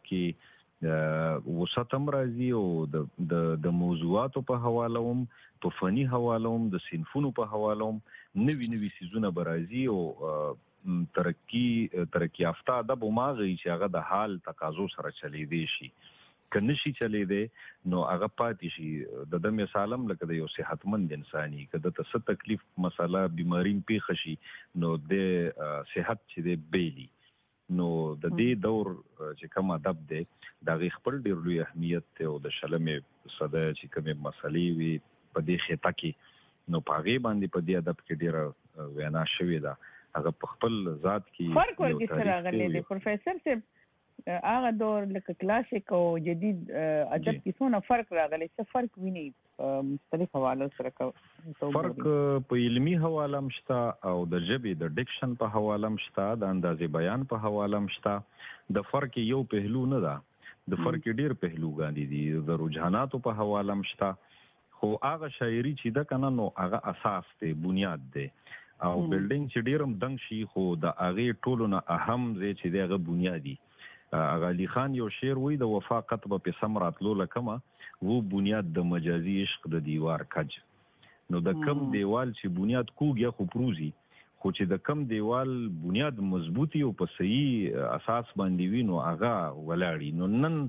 S3: کې وساتم راځي او د موضوعاتو په حواله هم، په فني حواله هم، د صنفونو په حواله هم نوې سيزونه به راځي او ترقی یافته ادب ماغي چې هغه د حال تقاضو سره چلی دی شي. کنه شي چلی دی نو هغه پاتې شي د مثالم لکه د یو صحتمند انساني کده ته څه تکلیف مسله بیماری پیښ شي نو د صحت چې دی بیلی. نو د دې دور چې کوم ادب دی دا غي خپل ډیر لوی اهمیت او د شلمې صدا چې کومه مسلې وي په دې خطه کې نو پاغي باندې په دې ادب کې ډیر وینا شوې ده. هغه په خپل ذات کې
S2: فرق ورته سره غلې دی پروفیسور صاحب. هغه دور لکه کلاسیک او جدید ادب کې څونه فرق راغلی؟ څه فرق ویني مختلف حوالو سره؟
S3: فرق په علمي حواله مشته او د ژبې د ډیکشن په حواله مشته، د اندازې بیان په حواله مشته. د فرق یو پهلو نه ده، د فرق ډیر پهلوګان دي د رجحاناتو په حواله مشته خو هغه شاعري چې د کنه نو هغه اساس دی بنیاد دی او بلډینګ چې ډیرم دنګ شي خو د هغه ټولو نه اهم دی چې دغه بنیادی هغه علي خان یو شعر وی د وفا قطبه په سمراتلو لکمه وو بنیاد د مجازي عشق د دیوار کج نو د کم دیوال چې بنیاد کوګیا خو پروزي خو چې د کم دیوال بنیاد مضبوطی او په صحیح اساس باندې وي نو هغه ولاړی نو نن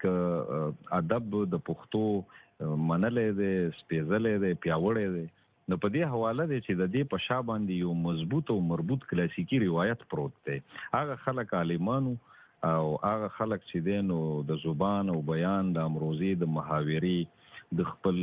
S3: ک ادب د پښتو منلې ده سپېزلې ده پیاوړې ده نو په دې حواله ده چې د دې په شا باندې یو مضبوط او مربوط کلاسیکی روایت پروت دی هغه خلک عالمانو او هغه خلک چې دینو د زبان او بیان د امروزي د محاوري د خپل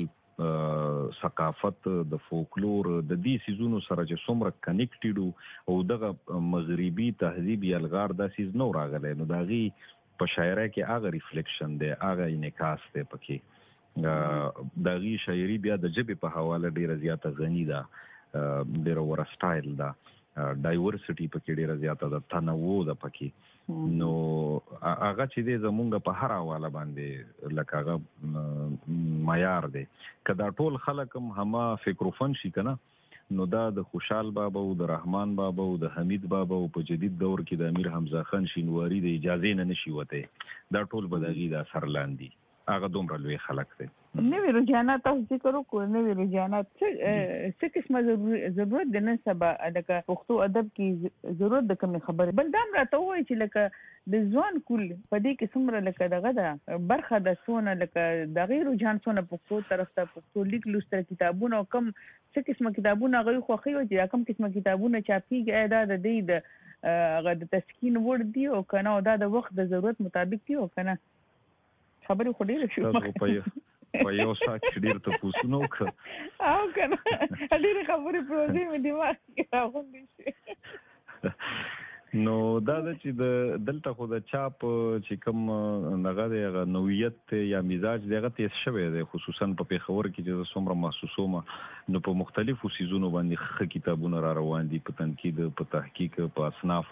S3: ثقافت د فولکلور د دې سيزونو سره چې څومره کنیکټډ او دغه مغربي تهذیب یلغار د سیز نو راغلی نو دغه په شاعرۍ کې هغه ریفلیکشن دی هغه انعکاس دی پکې دغه شاعري بیا د ژبې په حواله ډیره زیاته غنی ده ډیره ور سټایل ده ډایورسټي پکې ډیره زیاته ده تنوع ده پکې نو هغه چې دې زمونږ په هر حواله باندې لکه هغه معیار دی کدا ټول خلک هم فکروفن شي کنه نو دا د خوشحال بابا او د رحمان بابا او د حمید بابا او په جدید دور کې د امیر حمزه خان شینواری د اجازه نه نشي وته دا ټول بدغی د اثر لاندې هغه دومره لوی خلک دي
S2: نوې رجحانات تاسو ذکر وکړو نوې رجحانات څه قسمه ضرورت د نن سبا د پښتو ادب کې ضرورت د کوم خبره بل دام راته وایي چې لکه د ځوان کول په دې کې څومره لکه دغه ده برخه د سونه لکه د غیر رجحان سونه پښتو طرف ته پښتو لیک لوستل کتابونه کم څه قسمه کتابونه غوي خوخي او چې کم قسمه کتابونه چاپیږي دا د دې د هغه د تسکین ور دی او کنه دا د وخت د ضرورت مطابق دی او کنه خبرې خو ډېرې شو
S3: په یو ساعت ډیر ته پوښتنه وکړه
S2: او کنه ډېرې خبرې پروزې مې دماغ کې راغونډې شي
S3: نو دا چې د دلته خو د چاپ چې کوم نغه د نوعیت یا مزاج دغه تیز شوی دی خصوصا په پیښور کې چې څومره محسوسومه نو په مختلفو سيزونو باندې کتابونه را روان دي په تنقید په تحقیق په اصناف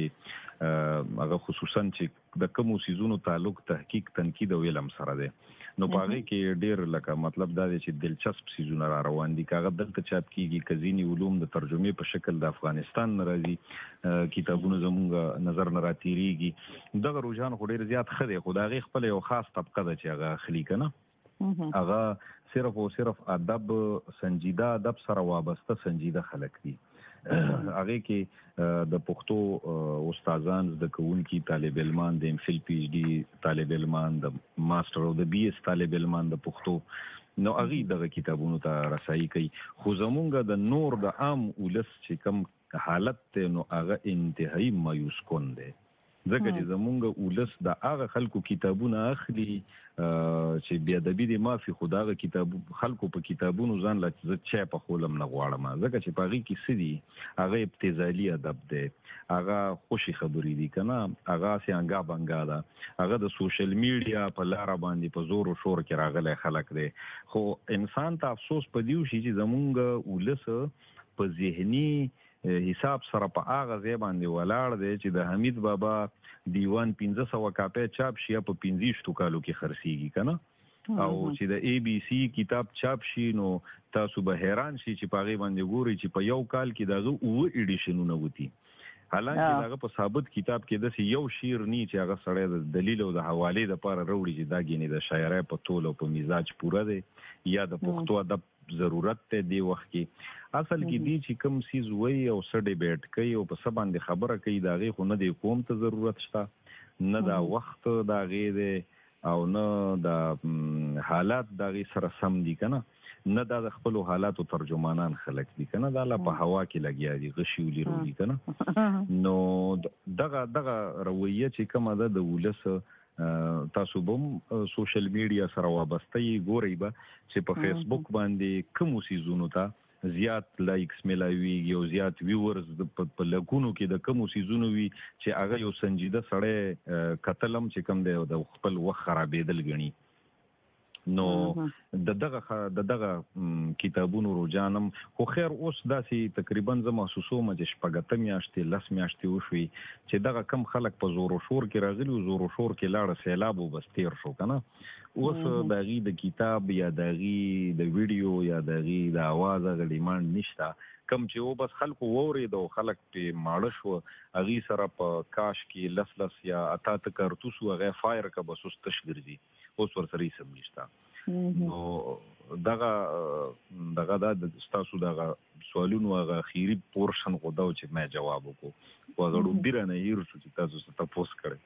S3: باندې هغه خصوصا چې د کومو سيزونو تعلق تحقیق تنقید او علم سره دی نو پاره کې ډیر لکه مطلب دا دی چې دلچسپ سيزونه را روان دي کاغه دلته چاپ کیږي کزینی علوم د ترجمه په شکل د افغانستان ناراضي کتابونه زمونږ نظر نه راتيريږي دغه رجحان خو ډیر زیات خدي خدای خپل یو خاص طبقه ده چې هغه خلی کنه هغه صرف او صرف ادب سنجیده ادب سره وابسته سنجیده خلک دي هغه کې د پښتو استادان د کوونکی طالب علمان د ام فل پی ایچ ډي طالب علمان د ماستر او د بي اس طالب علمان د پښتو نو هغه دغه کتابونو ته رسایي کوي خو زمونږ د نور د عام ولس چې کم حالت نو هغه انتهایی مایوس کون دی ځکه چې زمونږ ولس د هغه خلکو کتابونه اخلي چې بیا د بي مافي خداغه کتاب خلکو په کتابونو ځان لا چې په خولم نه غواړم ځکه چې پاغي کې سدي هغه ابتذالي ادب دی هغه خوشي خبرې دي کنه هغه څنګه بنګا ده هغه د سوشل میډیا په لار باندې په زور او شور کې راغلي خلک دي خو انسان ته افسوس پدیو شي چې زمونږ ولس په ذهني حساب سره په هغه ځای باندې ولاړ دی چې د حمید بابا دیوان 1500 کاپی چاپ شي په 15 کالو کې خرڅيږي کنه او چې د ای بی سی کتاب چاپ شي نو تاسو به حیران شي چې پاغي باندې ګوري چې په یو کال کې دغه او ایډیشنونه وتی حالانکه دغه په ثابت کتاب کې د یو شعر نی چې هغه سره د دلیل او د حواله لپاره وروړي چې دا غینې د شاعرۍ په تول او په مزاج پوره دی یا د پښتو ادب ضرورت ته دی وخت کې اصل کې دی چې کوم سیز وای او سړی ډیبیټ کوي او په سبا باندې خبره کوي دا غي خو نه دی کوم ته ضرورت شته نه دا وخت دا غي دی او نه دا حالات دا غي سره سم دي کنه نه دا د خپل حالاتو ترجمانان خلک دي کنه دا لا په هوا کې لګیا دي غشي ولي روي کنه نو دغه رویه چې کومه ده د ولس تاسو بم سوشل میډیا سره وابسته ګورئ به چې په فیسبوک باندې کوم سيزونو ته زیات لایکس ملایوي او زیات ویورز په لګونو کې د کوم سيزونو وي چې هغه یو سنجیده سړی قتلم چې کوم دی د خپل وخت خرابېدل غني نو دغه کتابونو رجحانم خو خیر اوس داسې تقریبا زه محسوسوم چې شپږ میاشتې 10 میاشتې وشوي چې دغه کم خلک په زور او شور کې راغلي او زور او شور کې لاړه سیلاب وبس تیر شو کنه اوس دغه د کتاب یا دغه د ویډیو یا دغه د आवाज غلیمان نشته کم چې و بس خلکو وورید او خلک په ماړه شو اغي سره په کاش کې لس یا اتا کارتوس هغه فایر کا بس اوس تشګرځي اوس ورسره یې سم نشته نو دغه د تاسو دغه سوالونو هغه اخیری پورشن کو دا چې ما جواب وکړو وغړو بیرنه یې رسو چې تاسو ته تاسو کړئ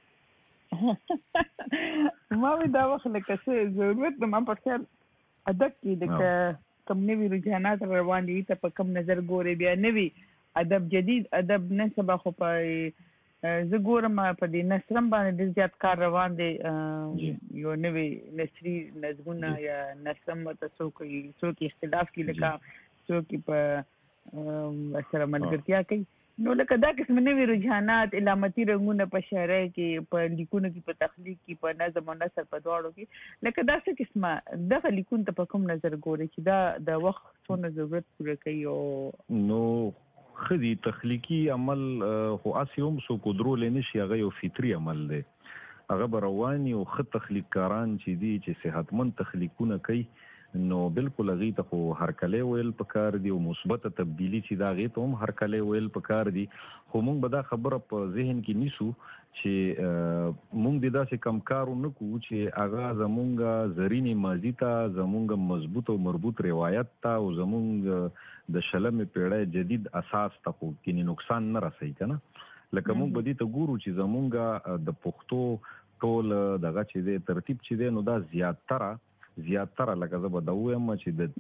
S2: ما وی دا وخت لکه څه ضرورت ما په خیال ادب کې د کم نوی رجحانات روان دي ته په کم نظر ګوري بیا نوی ادب جدید ادب نه سبا خو په زه ګورم په دې نثرم باندې د زیات کار روان دي یو نوی نثري نظمونه یا نثرم تاسو کوي څوک اختلاف کې لکه څوک په سره ملګرتیا کوي نو لکه دا قسم نوی رجحانات علامتي رنگونه په شاعرۍ کې په لیکونو کې په تخلیق کې په نظم او نثر په دواړو کې لکه دا څه قسمه دغه لیکون ته په کوم نظر ګوري چې دا د وخت څونه ضرورت پوره کوي او
S3: نو خدي تخلیقي عمل خو اسيوم سو قدرت لنشي هغه یو فطري عمل دی هغه برواني او خط تخلیق کاران چې دي چې صحتمند تخلیقونه کوي نو بالکل غي ته خو هر کله ویل پکار دی او مثبت تبدیلی چې دا غي ته هم هر کله ویل پکار دی خو مونږ به دا خبره په ذهن کې نیسو چې مونږ د داسې کمکارو نه کوو چې هغه زمونږ زرینی ماضی ته زمونږ مضبوط او مربوط روایت ته او زمونږ د شلمې پیړۍ جدید اساس ته خو کې نقصان نه رسي کنه لکه مونږ به دې ته ګورو چې زمونږ د پښتو ټول دغه چې د ترتیب چې دی نو دا زیاتره لکه زه به دا وایم چې د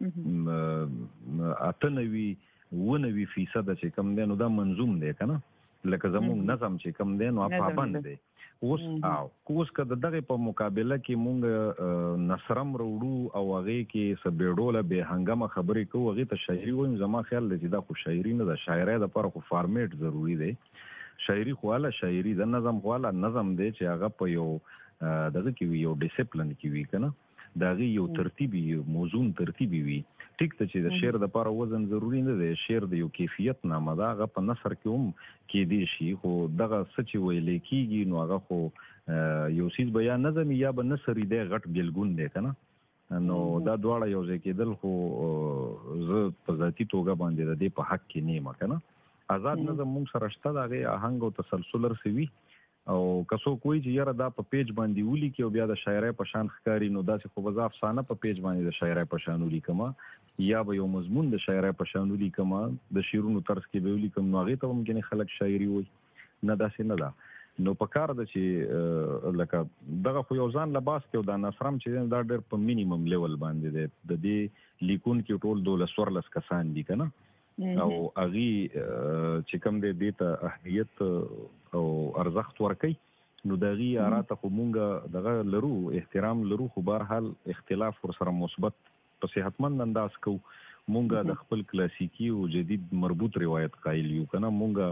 S3: 98% چې کم دی نو دا منظوم دی کنه لکه زمونږ نظم چې کم دی نو پابند دی اوس کده دغه په مقابله کې مونږ نثرم وروړو او هغه کې سبېډوله به هنګامه خبرې کوو هغه ته شاعري وایم زما خیال دی چې دا خو شاعري نه ده شاعري د پر خو فارمیټ ضروری دی شاعري خواله شاعري د نظم خواله نظم دی چې هغه په یو دغه کې یو ډیسپلین کې وي کنه دغه یو ترتیبي موزون ترتیبي وي ټیک ته چې د شعر د لپاره وزن ضروری نه دی شعر د یو کیفیت نامه ده هغه په نثر کې هم کې دی شي خو دغه سچ ویل کېږي نو هغه خو یو سیس بیا نظم یا به نثر دی غټ بیلګون دی کنه نو دا دواړه یو ځای کېدل خو زه په ذاتی توګه باندې د دې په حق کې نیمه کنه آزاد نظم موږ سره شته دا غي آهنګ او تسلسل رسوي او کسو کوئی چې یاره دا په پیج باندې ولي کې او بیا د شاعرۍ په شان ښکاری نو دا چې خو بزاف افسانه په پیج باندې د شاعرۍ په شان ولي کما یا به یو مضمون د شاعرۍ په شان ولي کما د شیرونو طرز کې به ولي کوم نو هغه ته ممکن خلک شاعري وي نه داسې نه ده نو په کار د چې لکه دغه خو یو ځان لباس کې او د نثرم چې دا ډېر په مینیمم لیول باندې دی د دې لیکون کې ټول 12 کسان دي کنه او اغي چې کوم دې ته اهمیت او ارزښت ورکړي نو دغه اراته خو مونږ دغه لرو احترام لرو خو بهر حال اختلاف ور سره مثبت په صحتمند انداز کو مونږ د خپل کلاسیکی او جدید مربوط روایت قایل یو کنه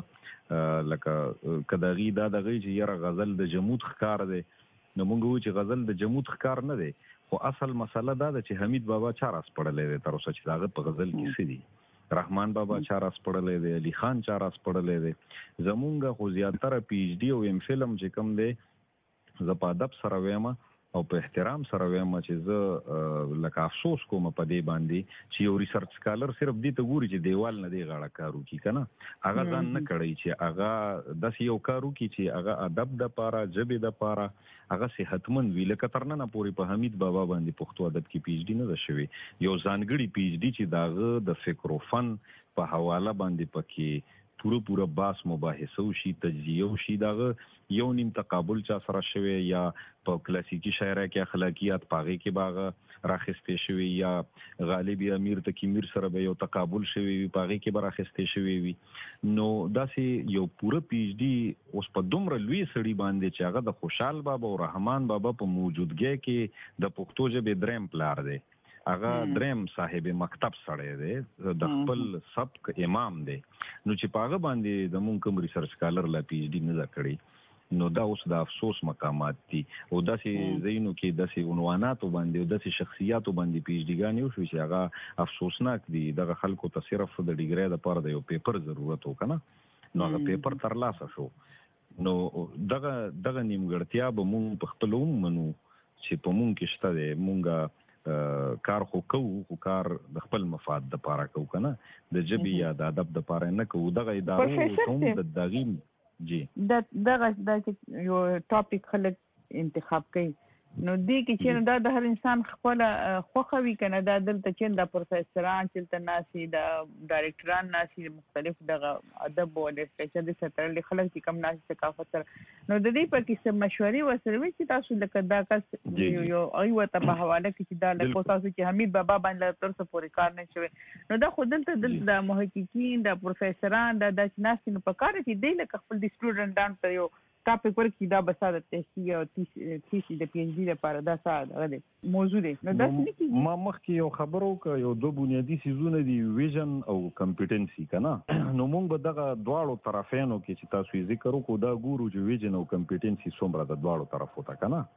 S3: مونږ لکه کداغي دا دغه چې یره غزل د جمود ښکار دی نو مونږ و چې غزل د جمود ښکار نه دی خو اصل مسله دا ده چې حمید بابا چاراس پړلې دی تر اوسه چې داغه په غزل کې څه دي رحمان بابا چاراس پړلې دی علي خان چاراس پړلې دی زمونږ خو زیاتره پی ایچ ډی او ام فلم چې کوم دی ز په ادب سره وایم او په احترام سره وایم چې زه لکه افسوس کوم په دې باندې چې یو ریسرچ سکالر صرف دې ته ګوري چې دیوال نه دی غاړه کارو کی کنه هغه ځان نه کړی چې هغه د یو کارو کی چې هغه ادب د پاره جبه د پاره هغه صحتمند وی لکه ترنه پوری په حمید بابا باندې پښتو ادب کې پی ایچ ډی نه ده شوی یو ځانګړي پی ایچ ډی چې داغه د فکر او فن په حواله باندې پکې پورا باس مباحثه شي تجزیه شي داغه یو نیم تقابل چا سره شوی یا په کلاسیکی شاعرۍ کې اخلاقیات پاغي کې باغه راخسته شوی یا غالب امیر تکمیر سره به یو تقابل شوی پاغي کې راخسته شوی وي نو داسې یو پورا پی ایچ ډی اوس په دومره لوی سړی باندې چې هغه د خوشحال بابا او رحمان بابا په موجودګۍ کې د پښتو ژبې دریم پلار دی هغه دریم صاحب مکتب سره دی د خپل سبق امام دی نو چې پاغه باندې د مونږ کوم ریسرچ سکالر لا پی ایچ ډی نه کړی نو دا اوس د افسوس مقامات دي او داسې زینو کې داسې عنواناتو باندې او داسې شخصیاتو باندې پی ایچ ډي ګانې وشوي چې هغه افسوسناک دي. دغه خلکو ته صرف د ډیګرۍ لپاره د یو پیپر ضرورت وکنه نو هغه پیپر ترلاسه شو. نو دغه نیمګړتیا به مونږ په خپل ومنو چې په مونږ کې شته دی. مونږ کار خو کوو خو کار د خپل مفاد دپاره کوو کنه د ژبې یا د ادب دپاره نه کوو. دغه ادارو کوم د دغې جی
S2: دغه یو ټاپک خلک انتخاب کوي نو دې کې چې دا د هر انسان خپل خوښه وي کنه دا دلته چې د پروفیسوران چې ناسي د ډایرکټران ناسي مختلف دغه ادب او لټریچر د سترل خلک چې کم ناسي ثقافت سره نو د دې په کې څه مشورې وسره وي چې تاسو لکه دا کس یو ایوه ته په حواله کې چې دا له تاسو چې حمید بابا باندې تر څو پورې کار نه شوی نو دا خود دلته د محققین د پروفیسوران د ناسي په کار کې دی لکه خپل د سټوډنټان ته یو ټاپک ورکړي دا بساده تحقیق او تیسی د پی ایچ ډي لپاره دا ساده دی موضوع دی. نو دا څه
S3: ما مخکې یو خبرو ک یو دوه بنیادی سيزونه دي ویژن او کمپټنسي کنه نو موږ به دغه دواړو طرفینو کې چې تاسو یې ذکر وکړو دا ګورو چې ویژن او کمپټنسي څومره د دواړو طرفو ته کنه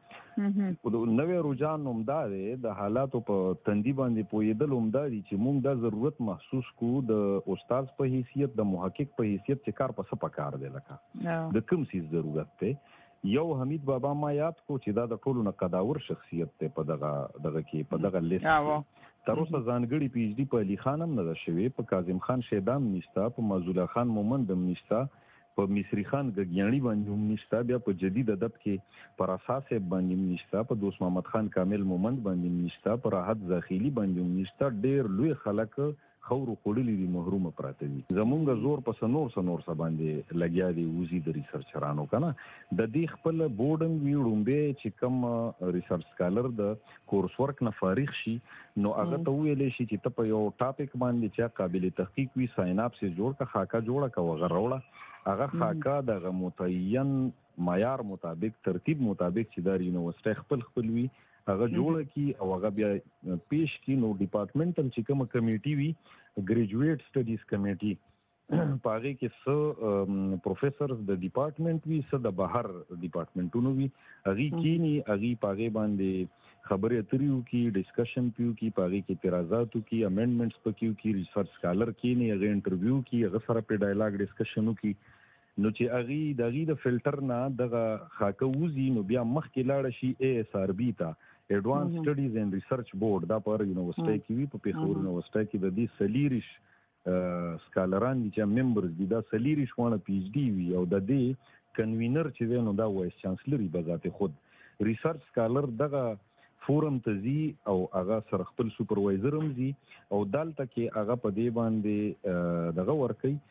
S3: نوې رجحان هم دا دی د حالاتو په تندي باندې پوهېدل هم دا دي چې موږ دا ضرورت محسوس کوو د استاد په حیثیت د محقق په حیثیت چې کار په څه پکار دی لکه د کوم څه ضرورت دی. یو حمید بابا ما یاد کو چې دا د ټولو نه قداور شخصیت دی په دغه کې په دغه لیست تر اوسه ځانګړي پی ایچ ډي په علي خان هم نه ده شوې په کاظم خان شیدام نشته په مزولا خان مومند هم نشته په مصری خان ګګیاڼي باندې هم نشته بیا په جدید ادب کې پر اساس باندې هم نشته په دوست محمد خان کامل مومند باندې هم نشته په راحت زاخیلی باندې هم نشته. ډېر لوی خلک خورو خوړلي دي محروم پراته دي. زمونږ زور په سنور باندې لګیا دي وزي د ریسرچرانو کنه د دې خپل بورډم ویړومبه چې کوم ریسرچ سکالر د کورس ورک نه فارغ شي نو هغه ته ویلې شي چې ته په یو ټاپک باندې چې قابل تحقیق وي سايناپسس جوړ کا خاکه جوړه کا وغروړه هغه خاکه د متعین معیار مطابق ترتیب مطابق چې د یونیورسيټي خپل وي هغه جوړه کی او هغه بیا پیش کی نو ډپارټمنټل چې کوم کمیټي وي ګریجویټ سټډیز کمیټي پاره کې څو پروفیسورز د ډپارټمنټ وي څو د بهر ډپارټمنټونو وي هغه کینی هغه پاره باندې خبرې اتریو کی ډسکشن پیو کی پاره کې اعتراضاتو کی امندمنټس پکیو کی ریسرچ سکالر کینی هغه انټرویو کی هغه سره په ډایلاګ ډسکشنو کی نو چې هغه د فلټر نه دغه خاکه وزي نو بیا مخکې لاړ شي اي اس ار بي ته ایڈوانس سټډیز اینڈ ریسرچ بورډ دا پر یونیورسيټي کې وی په پیښور یونیورسيټي کې د دې سلیریش سکالران چې ممبرز دي دا سلیریش وانه پی ایچ ډي وی او د دې کنوینر چې دی نو دا وایس چانسلر به ذات خود ریسرچ سکالر دغه فورم ته زی او هغه سره خپل سپروایزر هم زی او دالته کې هغه په دې باندې دغه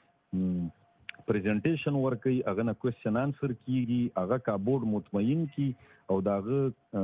S3: ورکي پریزنټیشن ورکي هغه نه کوېسچن انسر کیږي هغه کا بورډ مطمئن کی او داغه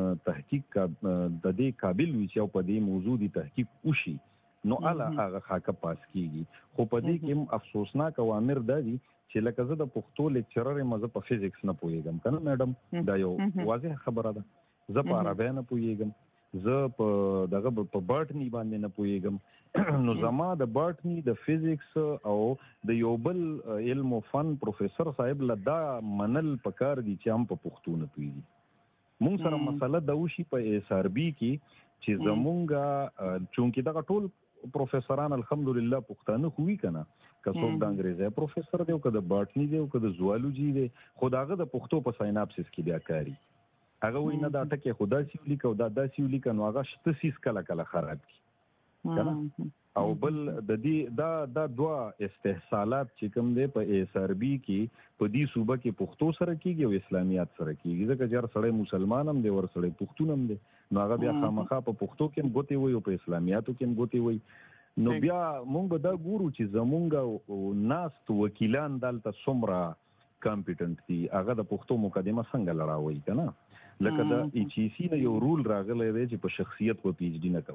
S3: تحقیق د دې قابل وي چې په دې موضوع دی تحقیق وشي نو الا هغه خاکه پاس کیږي. خو په دې کې افسوسناک اوامر دي چې لکه زه د پښتو لیکچرر مزه په فزیکس نه پوهیږم کنه میډم دا یو واضح خبره ده. زه په عربی نه پوهیږم زه په دغه په باټنی باندې نه پوهیږم نو زما د باټنی د فزیکس او د یو بل علم او فن پروفیسور صاحب لدا منل پکار دي چې هم په پښتو نه پوهیږي. مونږ سره مسله د وشي په اس ار بي کې چې زمونږه چونکی دغه ټول پروفیسوران الحمدلله پښتانه خوې کنه که څوک د انګریزي پروفیسور دی او که د باټنی دی او که د زوالوجي دی خداغه د پښتو په سايناپسس کې بیا کاری هغه وینه دا ټکه خدا سیولی کو دا داسیولی کنو هغه شته سیس کله خراب کی کنه او بل د دې دا دوا استحصالات چې کوم دی په اس ار بي کې په دې صوبه کې پښتو سره کیږي او اسلامیات سره کیږي ځکه چې هر سړی مسلمان هم دی ور سړی پښتون هم دی نو هغه بیا خامخا په پښتو کې هم ګوتې وي او په اسلامیاتو کې هم ګوتې وي نو بیا مونږ به دا ګورو چې زمونږ ناست وکیلان دلته څومره کمپټنټ دي هغه د پښتو مقدمه څنګه لړاوي کنه لکه دا ایچ ای سی نه یو رول راغلی دی چې په شخصیت په پی ایچ ډي نه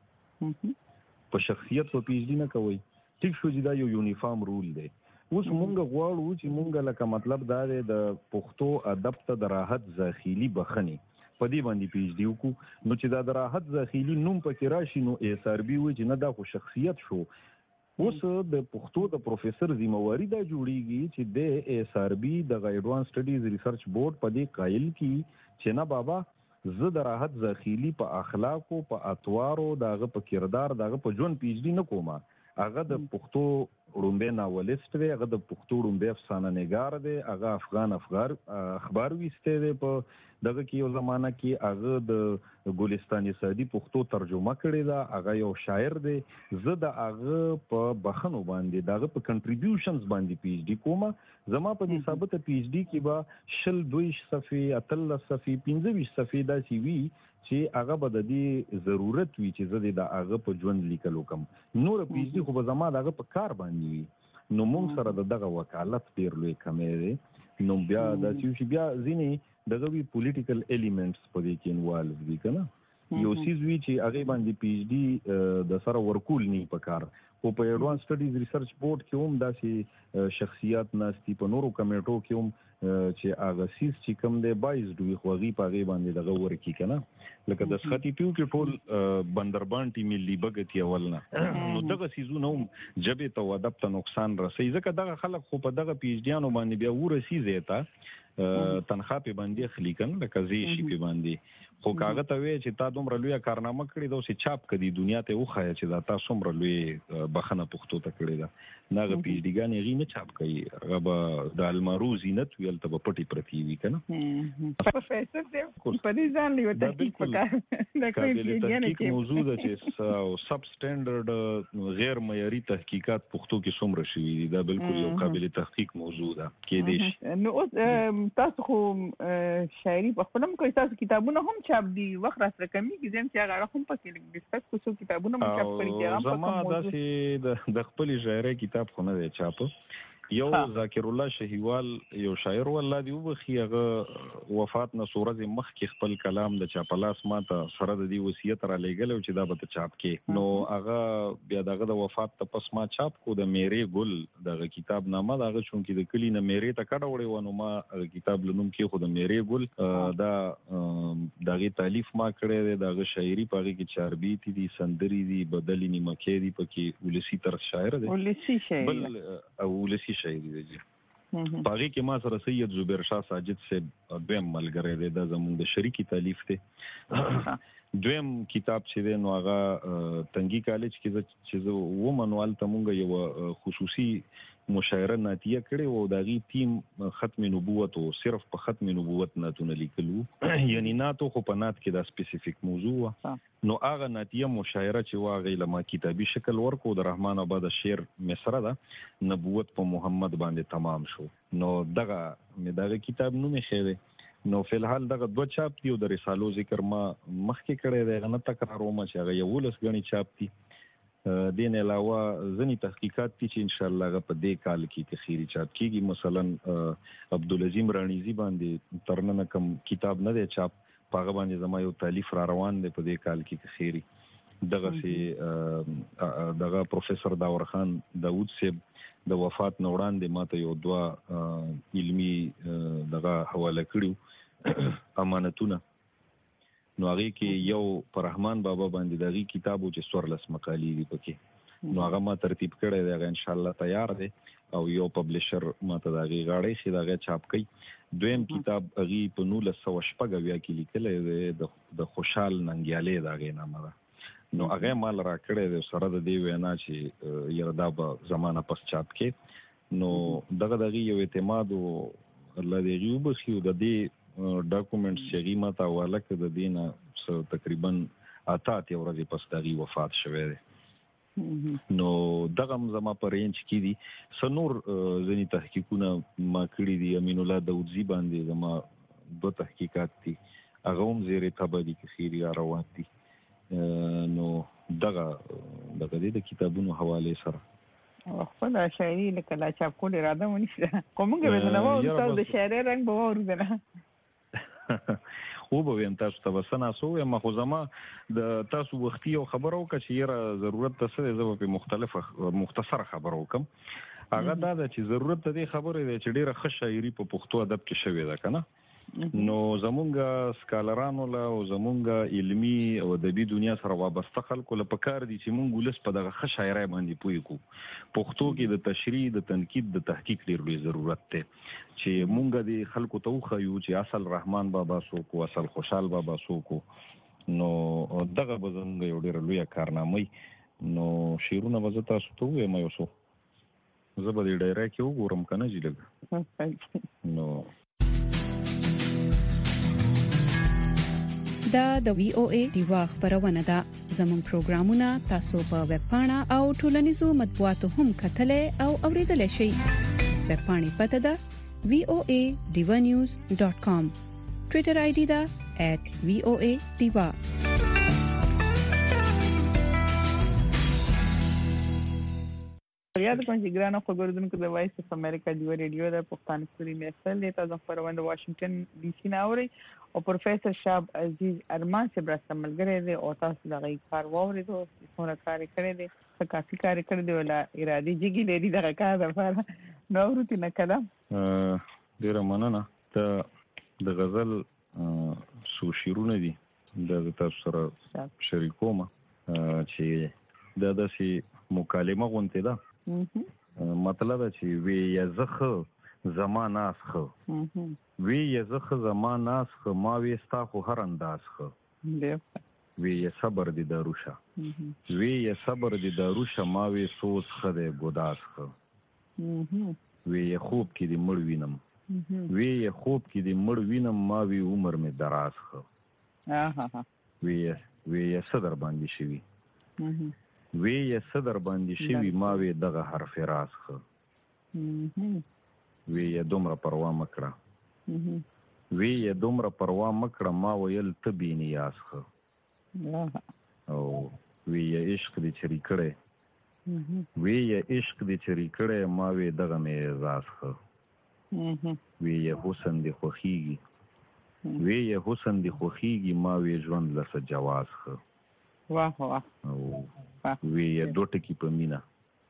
S3: کوي په شخصیت په پی ایچ ډي نه کوي ټیک شو چې دا یو یونیفارم رول دی. اوس مونږ غواړو چې مونږ لکه مطلب دا دی د پښتو ادب ته د راحت زاخیلی بخنی په دې باندې پی ایچ ډي وکړو نو چې دا د راحت زاخیلی نوم پکې راشي نو اس ار بي وي چې نه دا خو شخصیت شو اوس د پښتو د پروفیسور ذمہواری دا جوړیږي چې د SRB د ایڈوانس سټډیز ریسرچ بورډ په دې قائل کی چې نه بابا زه د راحت ذخیلی په اخلاقو په اطوارو دغه په کردار دغه په ژوند PhD نه کومه هغه د پښتو رومبه ناولست دی هغه د پښتو رومبه افسانه نگار دی هغه افغان اخبار وسته دی په دغه کې یو زمانہ کې هغه د ګلستاني سعدي پښتو ترجمه کړی دا هغه یو شاعر دی زه د هغه په بخنو باندې دغه په کنټریبیوشنز باندې PhD کومه زما په دې ثابته PhD کې با 22 صفحې 13 صفحې 15 صفحې دا سی وی چې هغه به د دې ضرورت وي چې زه د هغه په ژوند لیکلو کوم نور PhD خو به زما دغه په کار باندې وي نو موږ سره دغه وکالت ډیر لوی کمې دی نو بیا د چې بیا ځینې دغه وی پولیټیکل الیمنټس په دې کې انوالو دي کنه یو سیز وی چې هغه باندې PhD د سره ورکول نه پکار او په ایڈوانس سټډیز ریسرچ بورډ کې هم داسې شخصیت ناشتي په نورو کمیټو کې هم چې هغه سیس چې کوم دی بایز دوی خوږی پاغي باندې دغه ورکی کنه لکه د سختی پیو کې ټول بندربان ټی ملي بغتی اولنه نو دغه سیزونه هم جبه ته ادب ته نقصان رسي ځکه دغه خلک خو په دغه PhDانو باندې بیا ورسی زیاته تنخواه په باندې خلی کنه لکه زی شي په باندې خو کاغه ته وی چې تا دومره لوی کارنامه کړی دا چې چاپ کړي دنیا ته وخایا چې دا تاسو دومره لوی بخنه پښتو ته کړی دا ناغه PhDګان یې نه چاپ کړي هغه د الماروز زینت ویل ته پټي پرتی وی کنه
S2: پروفیسور دې په دې ځان لیو تحقیق وکړ دا کوم
S3: تحقیق موضوع ده چې سب سټانډرډ غیر معیاري تحقیقات پښتو کې څومره شوي دي دا بالکل یو قابل تحقیق موضوع ده کې دي
S2: نو اوس تاسو خو شاعري په خپلم کوي تاسو کتابونه هم چاپ دي وخت را سره کمی کې زم چې هغه هم پکې ډیسکس کوو کتابونه هم چاپ کړی دي هغه
S3: زما داسې د خپل شاعري کتاب خو نه دی چاپ یو ذاکر الله شهیوال یو شاعر والله دی وبخي هغه وفات نه سورز مخ کې خپل کلام د چاپلاس ماته سره د دی وصیت را لېګل چې دا به چاپ کې نو هغه بیا دغه د وفات ته پس ما چاپ کو د میرې ګل دغه کتاب نامه دغه چون کې د کلی نه میرې ته کډه وړي ونه ما کتاب لنوم کې خو د میرې ګل دا دغه تالیف ما کړی دی دغه شاعري پغه کې چاربیتی دي سندري دي بدلی نیمکې دي پکې ولسی تر شاعر دی
S2: ولسی شاعر
S3: بل او ولسی شاعري دی باغی کې ما سره سید زبیر شاه ساجد سے دویم ملګری دی د زموږ د شریکی تالیف دی دویم کتاب چې دی نو هغه تنګي کالج کې چې و منوال تمونګه یو خصوصي مشاعره ناتیه کړي او دغه ټیم ختم نبوت او صرف په ختم نبوت ناتونه لیکلو یعنی ناتو خو په نات کې دا سپیسیفیک موضوع نو هغه ناتیه مشاعره چې واغې لمه کتابي شکل ورکو د رحمان آباد شعر مصره ده نبوت په محمد باندې تمام شو نو دغه کتاب نوم یې خېده نو فلحال دغه دوه چاپ دی او د رسالو ذکر ما مخکې کړی دی غنه تکراروم چې هغه یو لس غني چاپ دی دین علاوه ځنی تحقیقات دي چې ان شاء الله په دې کال کې تخیری چاپ کیږي مثلا عبدالعظیم رانیزی باندې ترنه کم کتاب نه دی چاپ پاغه باندې زما یو تالیف را روان دی په دې کال کې تخیری دغه سي دغه پروفیسور داور خان داوود صاحب د وفات نه وړاندې ماته یو دوا علمی دغه حواله کړیو امانتونه نو هغه کې یو پر رحمان بابا باندې دغه کتابو چې سورلس مقالې دي پکې نو هغه ما ترتیب کړی دی ان شاء الله تیار دی او یو پبلشر ماته دغه غاړې شي دغه چاپ کړي دویم کتاب هغه په 1914 کې لیکل دی د خوشحال ننګیالې دغه نامه ده نو هغه مال را کړی دی سره د دې وینا چې یره دا زمانہ پس چاپ کې نو دغه یو اعتماد او الله دې یو بخیو د دې ډاکومېنټس چې غیمه تا حواله کړ د دینه تقریبا اتات یو ورځې پس دغه وفات شوه دی نو دغه زما په رینج کې دي سنور ځنی تحقیقونه ما کړی دي امین الله داودزی باندې زما دوه تحقیقات دي هغه هم زیره تبدی کې خیری روان دي نو دغه د کتابونو حواله سره
S2: خپل شاعري لکه لا چاپ کول اراده ونیسه کومه به نه و تاسو د شاعري رنگ به ورغله
S3: او به ویم تاسو ته وسنه سو یم خو زما د تاسو وختي او خبرو کچې یره ضرورت ته زه په مختلفه مختصر خبرو کوم هغه دا چې ضرورت دې خبرې چې ډیره ښه شاعري په پښتو ادب کې شوې ده کنه نو زمونږ سکالرانو له او زمونږ علمي او ادبي دنیا سره وابسته خلکو له پکار دي چې مونږ ولس په دغه ښه شاعرۍ باندې پوه کو. پښتو کې د تشریح، د تنقید، د تحقیق ډېر لوی ضرورت دی چې مونږ د خلکو ته وښیو چې اصل رحمان بابا څوک و، اصل خوشحال بابا څوک و. نو دغه به زموږ یو ډېره لویه کارنامه. نو شعرونه به زه تاسو ته ووایم یو څو، زه به دې ډایري کې وګورم که نه جي لږ. نو
S5: دا د وی او ای ډیوا خبرونه ده. زموږ پروګرامونه تاسو په ویب پاڼه او ټولنیزو مطبوعاتو هم کتلای او اوریدلای شئ. ویب پاڼې پته ده voanews.com. ټوئیټر آی ډی ده @voadiva.
S2: یاد کوم چې ګرانو خبرونه د وایس اف امریکا ډیو ریډیو د پښتون ستوري محفل د تاسو خبرونه واشنگټن ډي سي نه اوري او پروفیسور شاب عزیز ارمان سے برسته ملګری دی او تاسو دغه کار واوریدو څونه کار کړی دی څه کافي کار کړی دی ولا ارادي جګی لري دغه کار لپاره نو ورته نه کلام
S3: ډیره مننه. ته د غزل سو شیرونه دي د تاسو سره شریکوم چې دا داسې مکالمه غونته ده. مطلب چې وی یزخ زمان اسخ وی یزخ زمان اسخ ما وی ستا خو هر انداز خ وی صبر دی داروشا وی صبر دی داروشا ما وی سوز خده ګداس خ وی خوب کې دی مړ وینم وی خوب کې دی مړ وینم ما وی عمر می دراز خ وی صدر باندې شوی وی صدر باندې شوی ما وی دغه حرف راز خ وی دومره پروا مکړه وی دومره پروا مکړه ما ویل ته بی نیاز خ او وی عشق دی چری کړه وی عشق دی چری کړه ما وی دغه می راز خ وی حسن دی خوخیږي وی حسن دی خوخیږي ما وی ژوند لسه جواز خ
S2: واه واه
S3: وی دو ټکی په مینا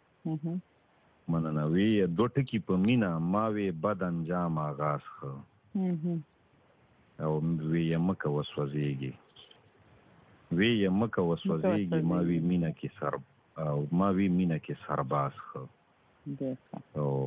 S3: مننه وی دو ټکی په مینا ما وی بد انجام آغاز خ او وی مکه وسوځيږي وی مکه وسوځيږي ما وی مینا کې سر او ما وی مینا کې سرباز خ او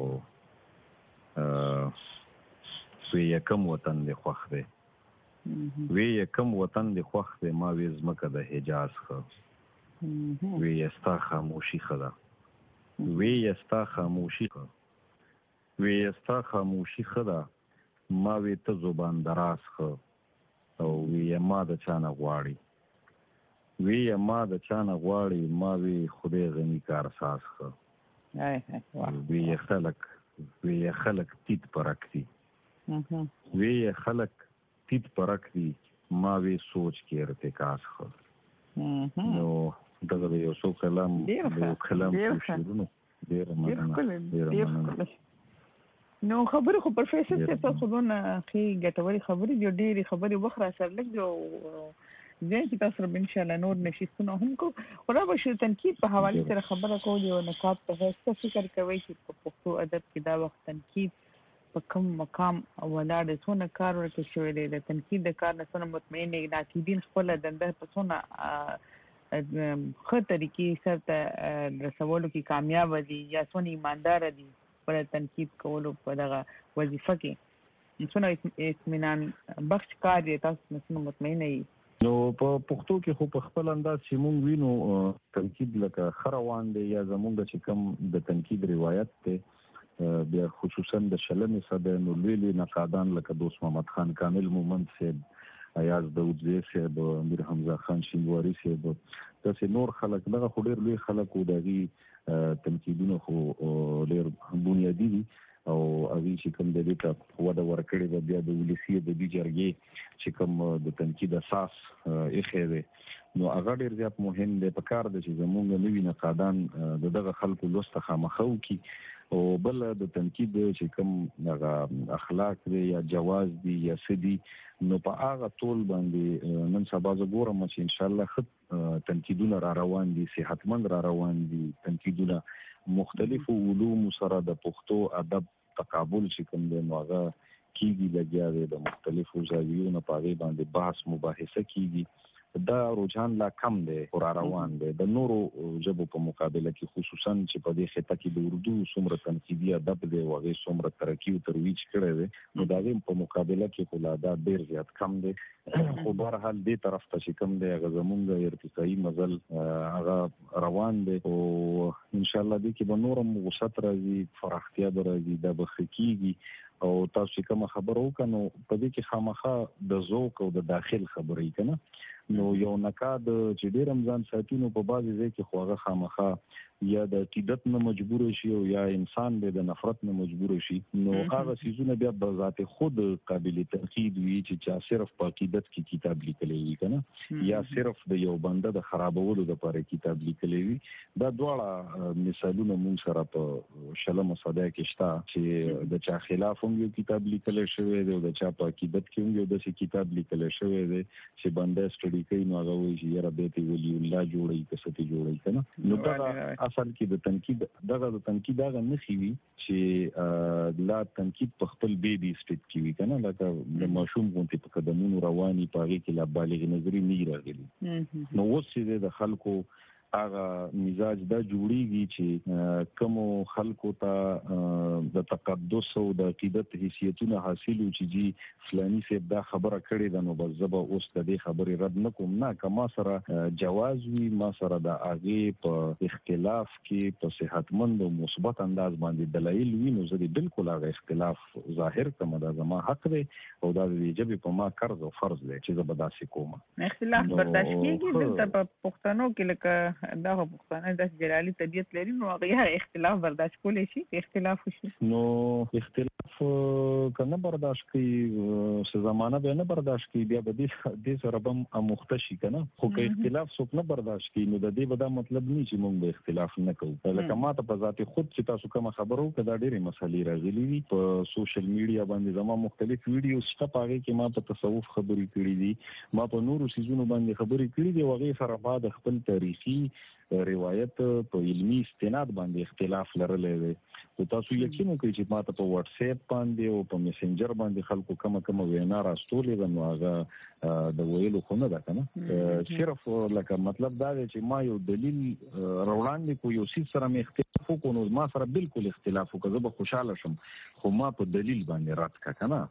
S3: وی کوم وطن دی خوښ دی وی کوم وطن دی خوښ دی ما وی زمکه د حجاز خ وی استا خاموشي خدا وی استا خاموشي خ وی استا خاموشي خدا ما وی ته زبان دراز خ او وی ما د چانه غواړي وی ما د چانه غواړي ما وی خدای غنی کار ساز خ وی خلق تیت پرکتی وی خلق تیت پرکتی ما وی سوچ کې ارتکاز خ نو دغه یو څو کلام شروع ډیر مننه.
S2: نو خبره خو پروفیسور څه ته خودونه خي ګټوري خبرې دی ډېری خبرې وخره سره لګ جو زه چې تاسو رب ان شاء الله نور نشستونه هم کو خو به شو تنقید په حواله سره خبره کوي او نقاط په هڅه فکر کوي چې په پښتو ادب کې دا وخت تنقید په کوم مقام ولاړ څونه کار ورته شوی دی د تنقید د کار نه څونه مطمئن دي ناقدین خپل دنده په څونه ښه طریقې سره رسولو کې کامیاب دي یا څونه ایماندار دي پر تنقید کولو په دغه وظیفه کې څونه اطمینان بخش کار دی تاسو څونه مطمئن یې
S3: نو په پښتو کې خو په خپل انداز چې مونږ وینو تنقید لکه خروان دی یا زمونږ چې کوم د تنقید روایت ته بیا خصوصا د شلمې صدر نو لوی نقادان لکه دوست محمد خان کامل مومند صاحب ایاز داودزی صاحب امیر حمزه خان شینواری صاحب داسې نور خلک دغه خو ډېر لوی خلک و دغه تنقیدونه خو ډېر بنیادي دي او اوی چې کوم د دې ته وده ورکړي د بیا د ولسی د دې جرګې چې کوم د تنقید اساس یې دی نو هغه ډېر زیات مهم دی په کار د چې زمونږ نوی نقادان دغه خلکو لوسته خامخو کی او بل د تنقید چې کوم هغه اخلاق دی یا جواز دی یا سدي نو په هغه ټول باندې نن سبا زه ګورم چې ان شاء الله تنقیدونه را روان دي صحتمند را روان دي تنقیدونه مختلفو علوم سره د پښتو ادب تقابل چې کوم دی نو هغه کیږي لګیا دی د مختلفو زاویو نه پاغي باندې بحث مباحثه کیږي دا رجحان لا کم دی او روان دی د نورو ژبو په مقابله کې خصوصا چې په دې خطه کې د اردو څومره تنقیدي ادب دی او هغه څومره ترقی او ترویج کړی دی نو دا هم په مقابله کې خو لا دا ډیر زیات کم دی خو بهر حال دې طرف ته چې کم دی هغه زمونږ ارتقایي مزل هغه روان دی او ان شاء الله دې کې به نورم وسط راځي فراختیا به راځي دا به خکېږي او تاسو کوم خبرو کنو په دې کې خامخا د ذوق او د داخل خبرې کنه نو یو نکاد چې ډیر رمضان ساتینو په بازي ځای کې خو هغه خامخا یا د عقیدت نه مجبور شي او یا انسان به د نفرت نه مجبور شي نو هغه سيزونه بیا په ذات خود قابل تنقید وي چې صرف په عقیدت کې کتاب لیکلی وي کنه یا صرف د یو بنده د خرابولو لپاره کتاب لیکلی وي دا دواړه مثالونه مونږ سره په شلمه صدا کې شته چې د چا خلاف هم یو کتاب لیکل شوی دی او د چا په عقیدت کې هم یو د کتاب لیکل شوی دی چې بنده سټډي کوي نو هغه وایي چې یاره به ته ولي الله جوړي کسته جوړي کنه نو دا اصل کې د تنقید دغه نخي وي چې لا تنقید په خپل بیبي سټیټ کې وي کنه لکه د ماشوم غونډې په قدمونو رواني پاږي کې لا بالغ نظری نه راغلي نو اوس چې د خلکو هغه مزاج دا جوړیږي چې کوم خلکو ته د تقدس او د عقیدت حیثیتونه حاصلو چې جی فلانی سیب دا خبره کړې ده نو بس زبا اوس د دې خبرې رد نکوم نه کما سره جواز وي ما سره د اغه په اختلاف کې په صحتمند او مثبت انداز باندې دلایل وي نو زه بالکل هغه اختلاف ظاهر کوم دا زما حق دی او دا د جبې په ما قرض او فرض دی چې زه به داسې کوم
S2: اختلاف برداشت کیږي دلته په پښتنو کې لکه دا پښتانه د جلالي طبيعت لري نو هغه اختلاف برداشت کولی شي اختلاف وشي
S3: نو اختلاف کنه برداشت کوي څه زمانہ به نه برداشت کوي بیا به دې سره به مختشي کنه خو که اختلاف څوک نه برداشت کوي نو د دې به دا مطلب نه چې موږ به اختلاف نه کوو لکه ماته په ذات خود چې تاسو کوم خبرو کدا ډېرې مسلې راغلي وي په سوشل میډیا باندې زما مختلف ویډیوز شته پاره کې ما په تصوف خبرې کړې دي ما په نورو سيزونو باندې خبرې کړې دي او هغه سره بعد خپل تاریخي روایت په علمي استناد باندې اختلاف لرلې دي او تاسو یقین وکړئ چې ماته په واتس اپ باندې او په میسنجر باندې خلکو کومه وینا راستولې ده نو هغه د ویلو خو نه ده کنه صرف لکه مطلب دا دی چې ما یو دلیل روړاندې کو یو څه سره مې اختلاف وکړو نو ما سره بالکل اختلاف وکړ زه به خوشاله شم خو ما په دلیل باندې رد کا کنه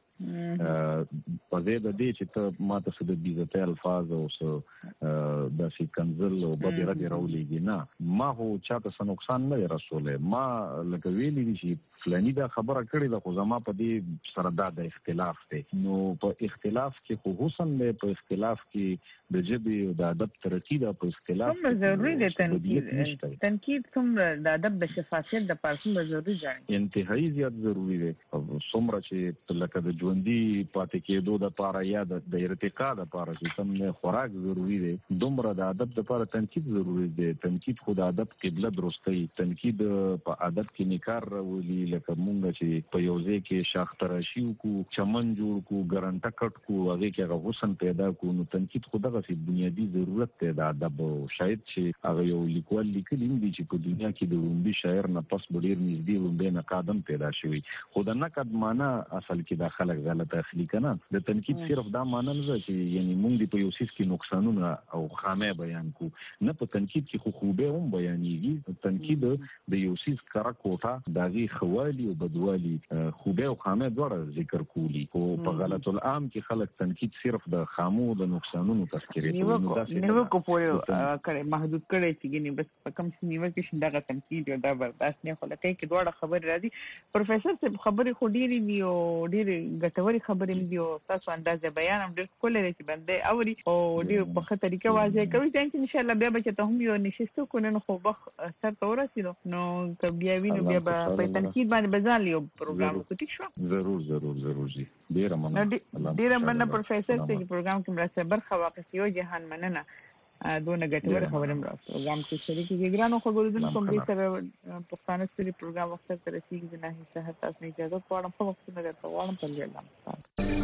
S3: په دې د دې چې ته ماته څه د بیزته الفاظ او څه د سي کنزل او به رد راولېږي نه ما هو چاته څه نقصان نه رسوله ما لکه ویلي دي چې فلانی دا خبره کړې ده خو زما په دې سره دا د اختلاف دی نو په اختلاف کې خو حسن دی په اختلاف کې د ژبې او د ادب ترقی ده په اختلاف
S2: کې ضروري دی تنقید څومره د ادب د شفافیت د پاره ضروري دی
S3: انتهایی زیات ضروري دی څومره چې لکه د ژوندۍ پاتې کېدو د پاره یا د ارتقا د پاره چې کوم خوراک ضروري دی دومره د ادب د پاره تنقید ضروري دی تنقید خو د ادب قبله درستي تنقید په ادب کې نکار راولي لکه مونږ چې په یو ځای کې شاخ تراشیو کو چمن جوړ کو ګرانټه کټ کو هغه کې هغه حسن پیدا کو نو تنقید خو دغه څه بنیادی ضرورت دی د ادب شاید چې هغه یو لیکوال لیکلی دی چې په دنیا کې د لومبي شاعر نه پس ډیر نږدې لومبي نه قدم پیدا شوی خو د نقد معنی اصل کې د خلک غلط اخلي کنه د تنقید صرف دا معنی نه چې یعنی مونږ په یو سیس کې نقصانونه او خامه بیان کو نه په تنقید کې خو خوبه هم بیانېږي تنقید د یو سیس کرا کوټه دغه خوالي او بدوالي خوبه او خامه دواړه ذکر کولی او په غلط العام کې خلک تنقید صرف د خامو د نقصانونو تذکرې کوي
S2: نیو کو پورې کړي محدود کړي چې ګنې بس په کم نیو کې شنده تنقید او دا برداشت نه خلک کې دواړه خبر راځي پروفیسور صاحب خبرې خو ډېری دی او ډېری ګټوري خبرې دی او تاسو اندازې بیان هم ډېر کولای چې باندې اوري او ډېر په ښه طریقه واضح کوي چې ان شاء الله بیا به ته هم یو نشستو کنه خو بخ سر تورسیدو نو بیا وینو بیا په تنقید باندې بزال یو پروګرام کو ټیک شو
S3: ضرور جی ډیر مننه
S2: پروفیسور ته پروګرام کې مرسته برخه واقعي او جهان مننه دونه ګټور خبرې مرسته پروګرام کې شریک کیږي خو ګورځن کوم دې سره پښتانه ستوري پروګرام وخت سره رسیدي نه هیڅ هڅه نه اجازه غواړم په وخت نه غواړم په لږه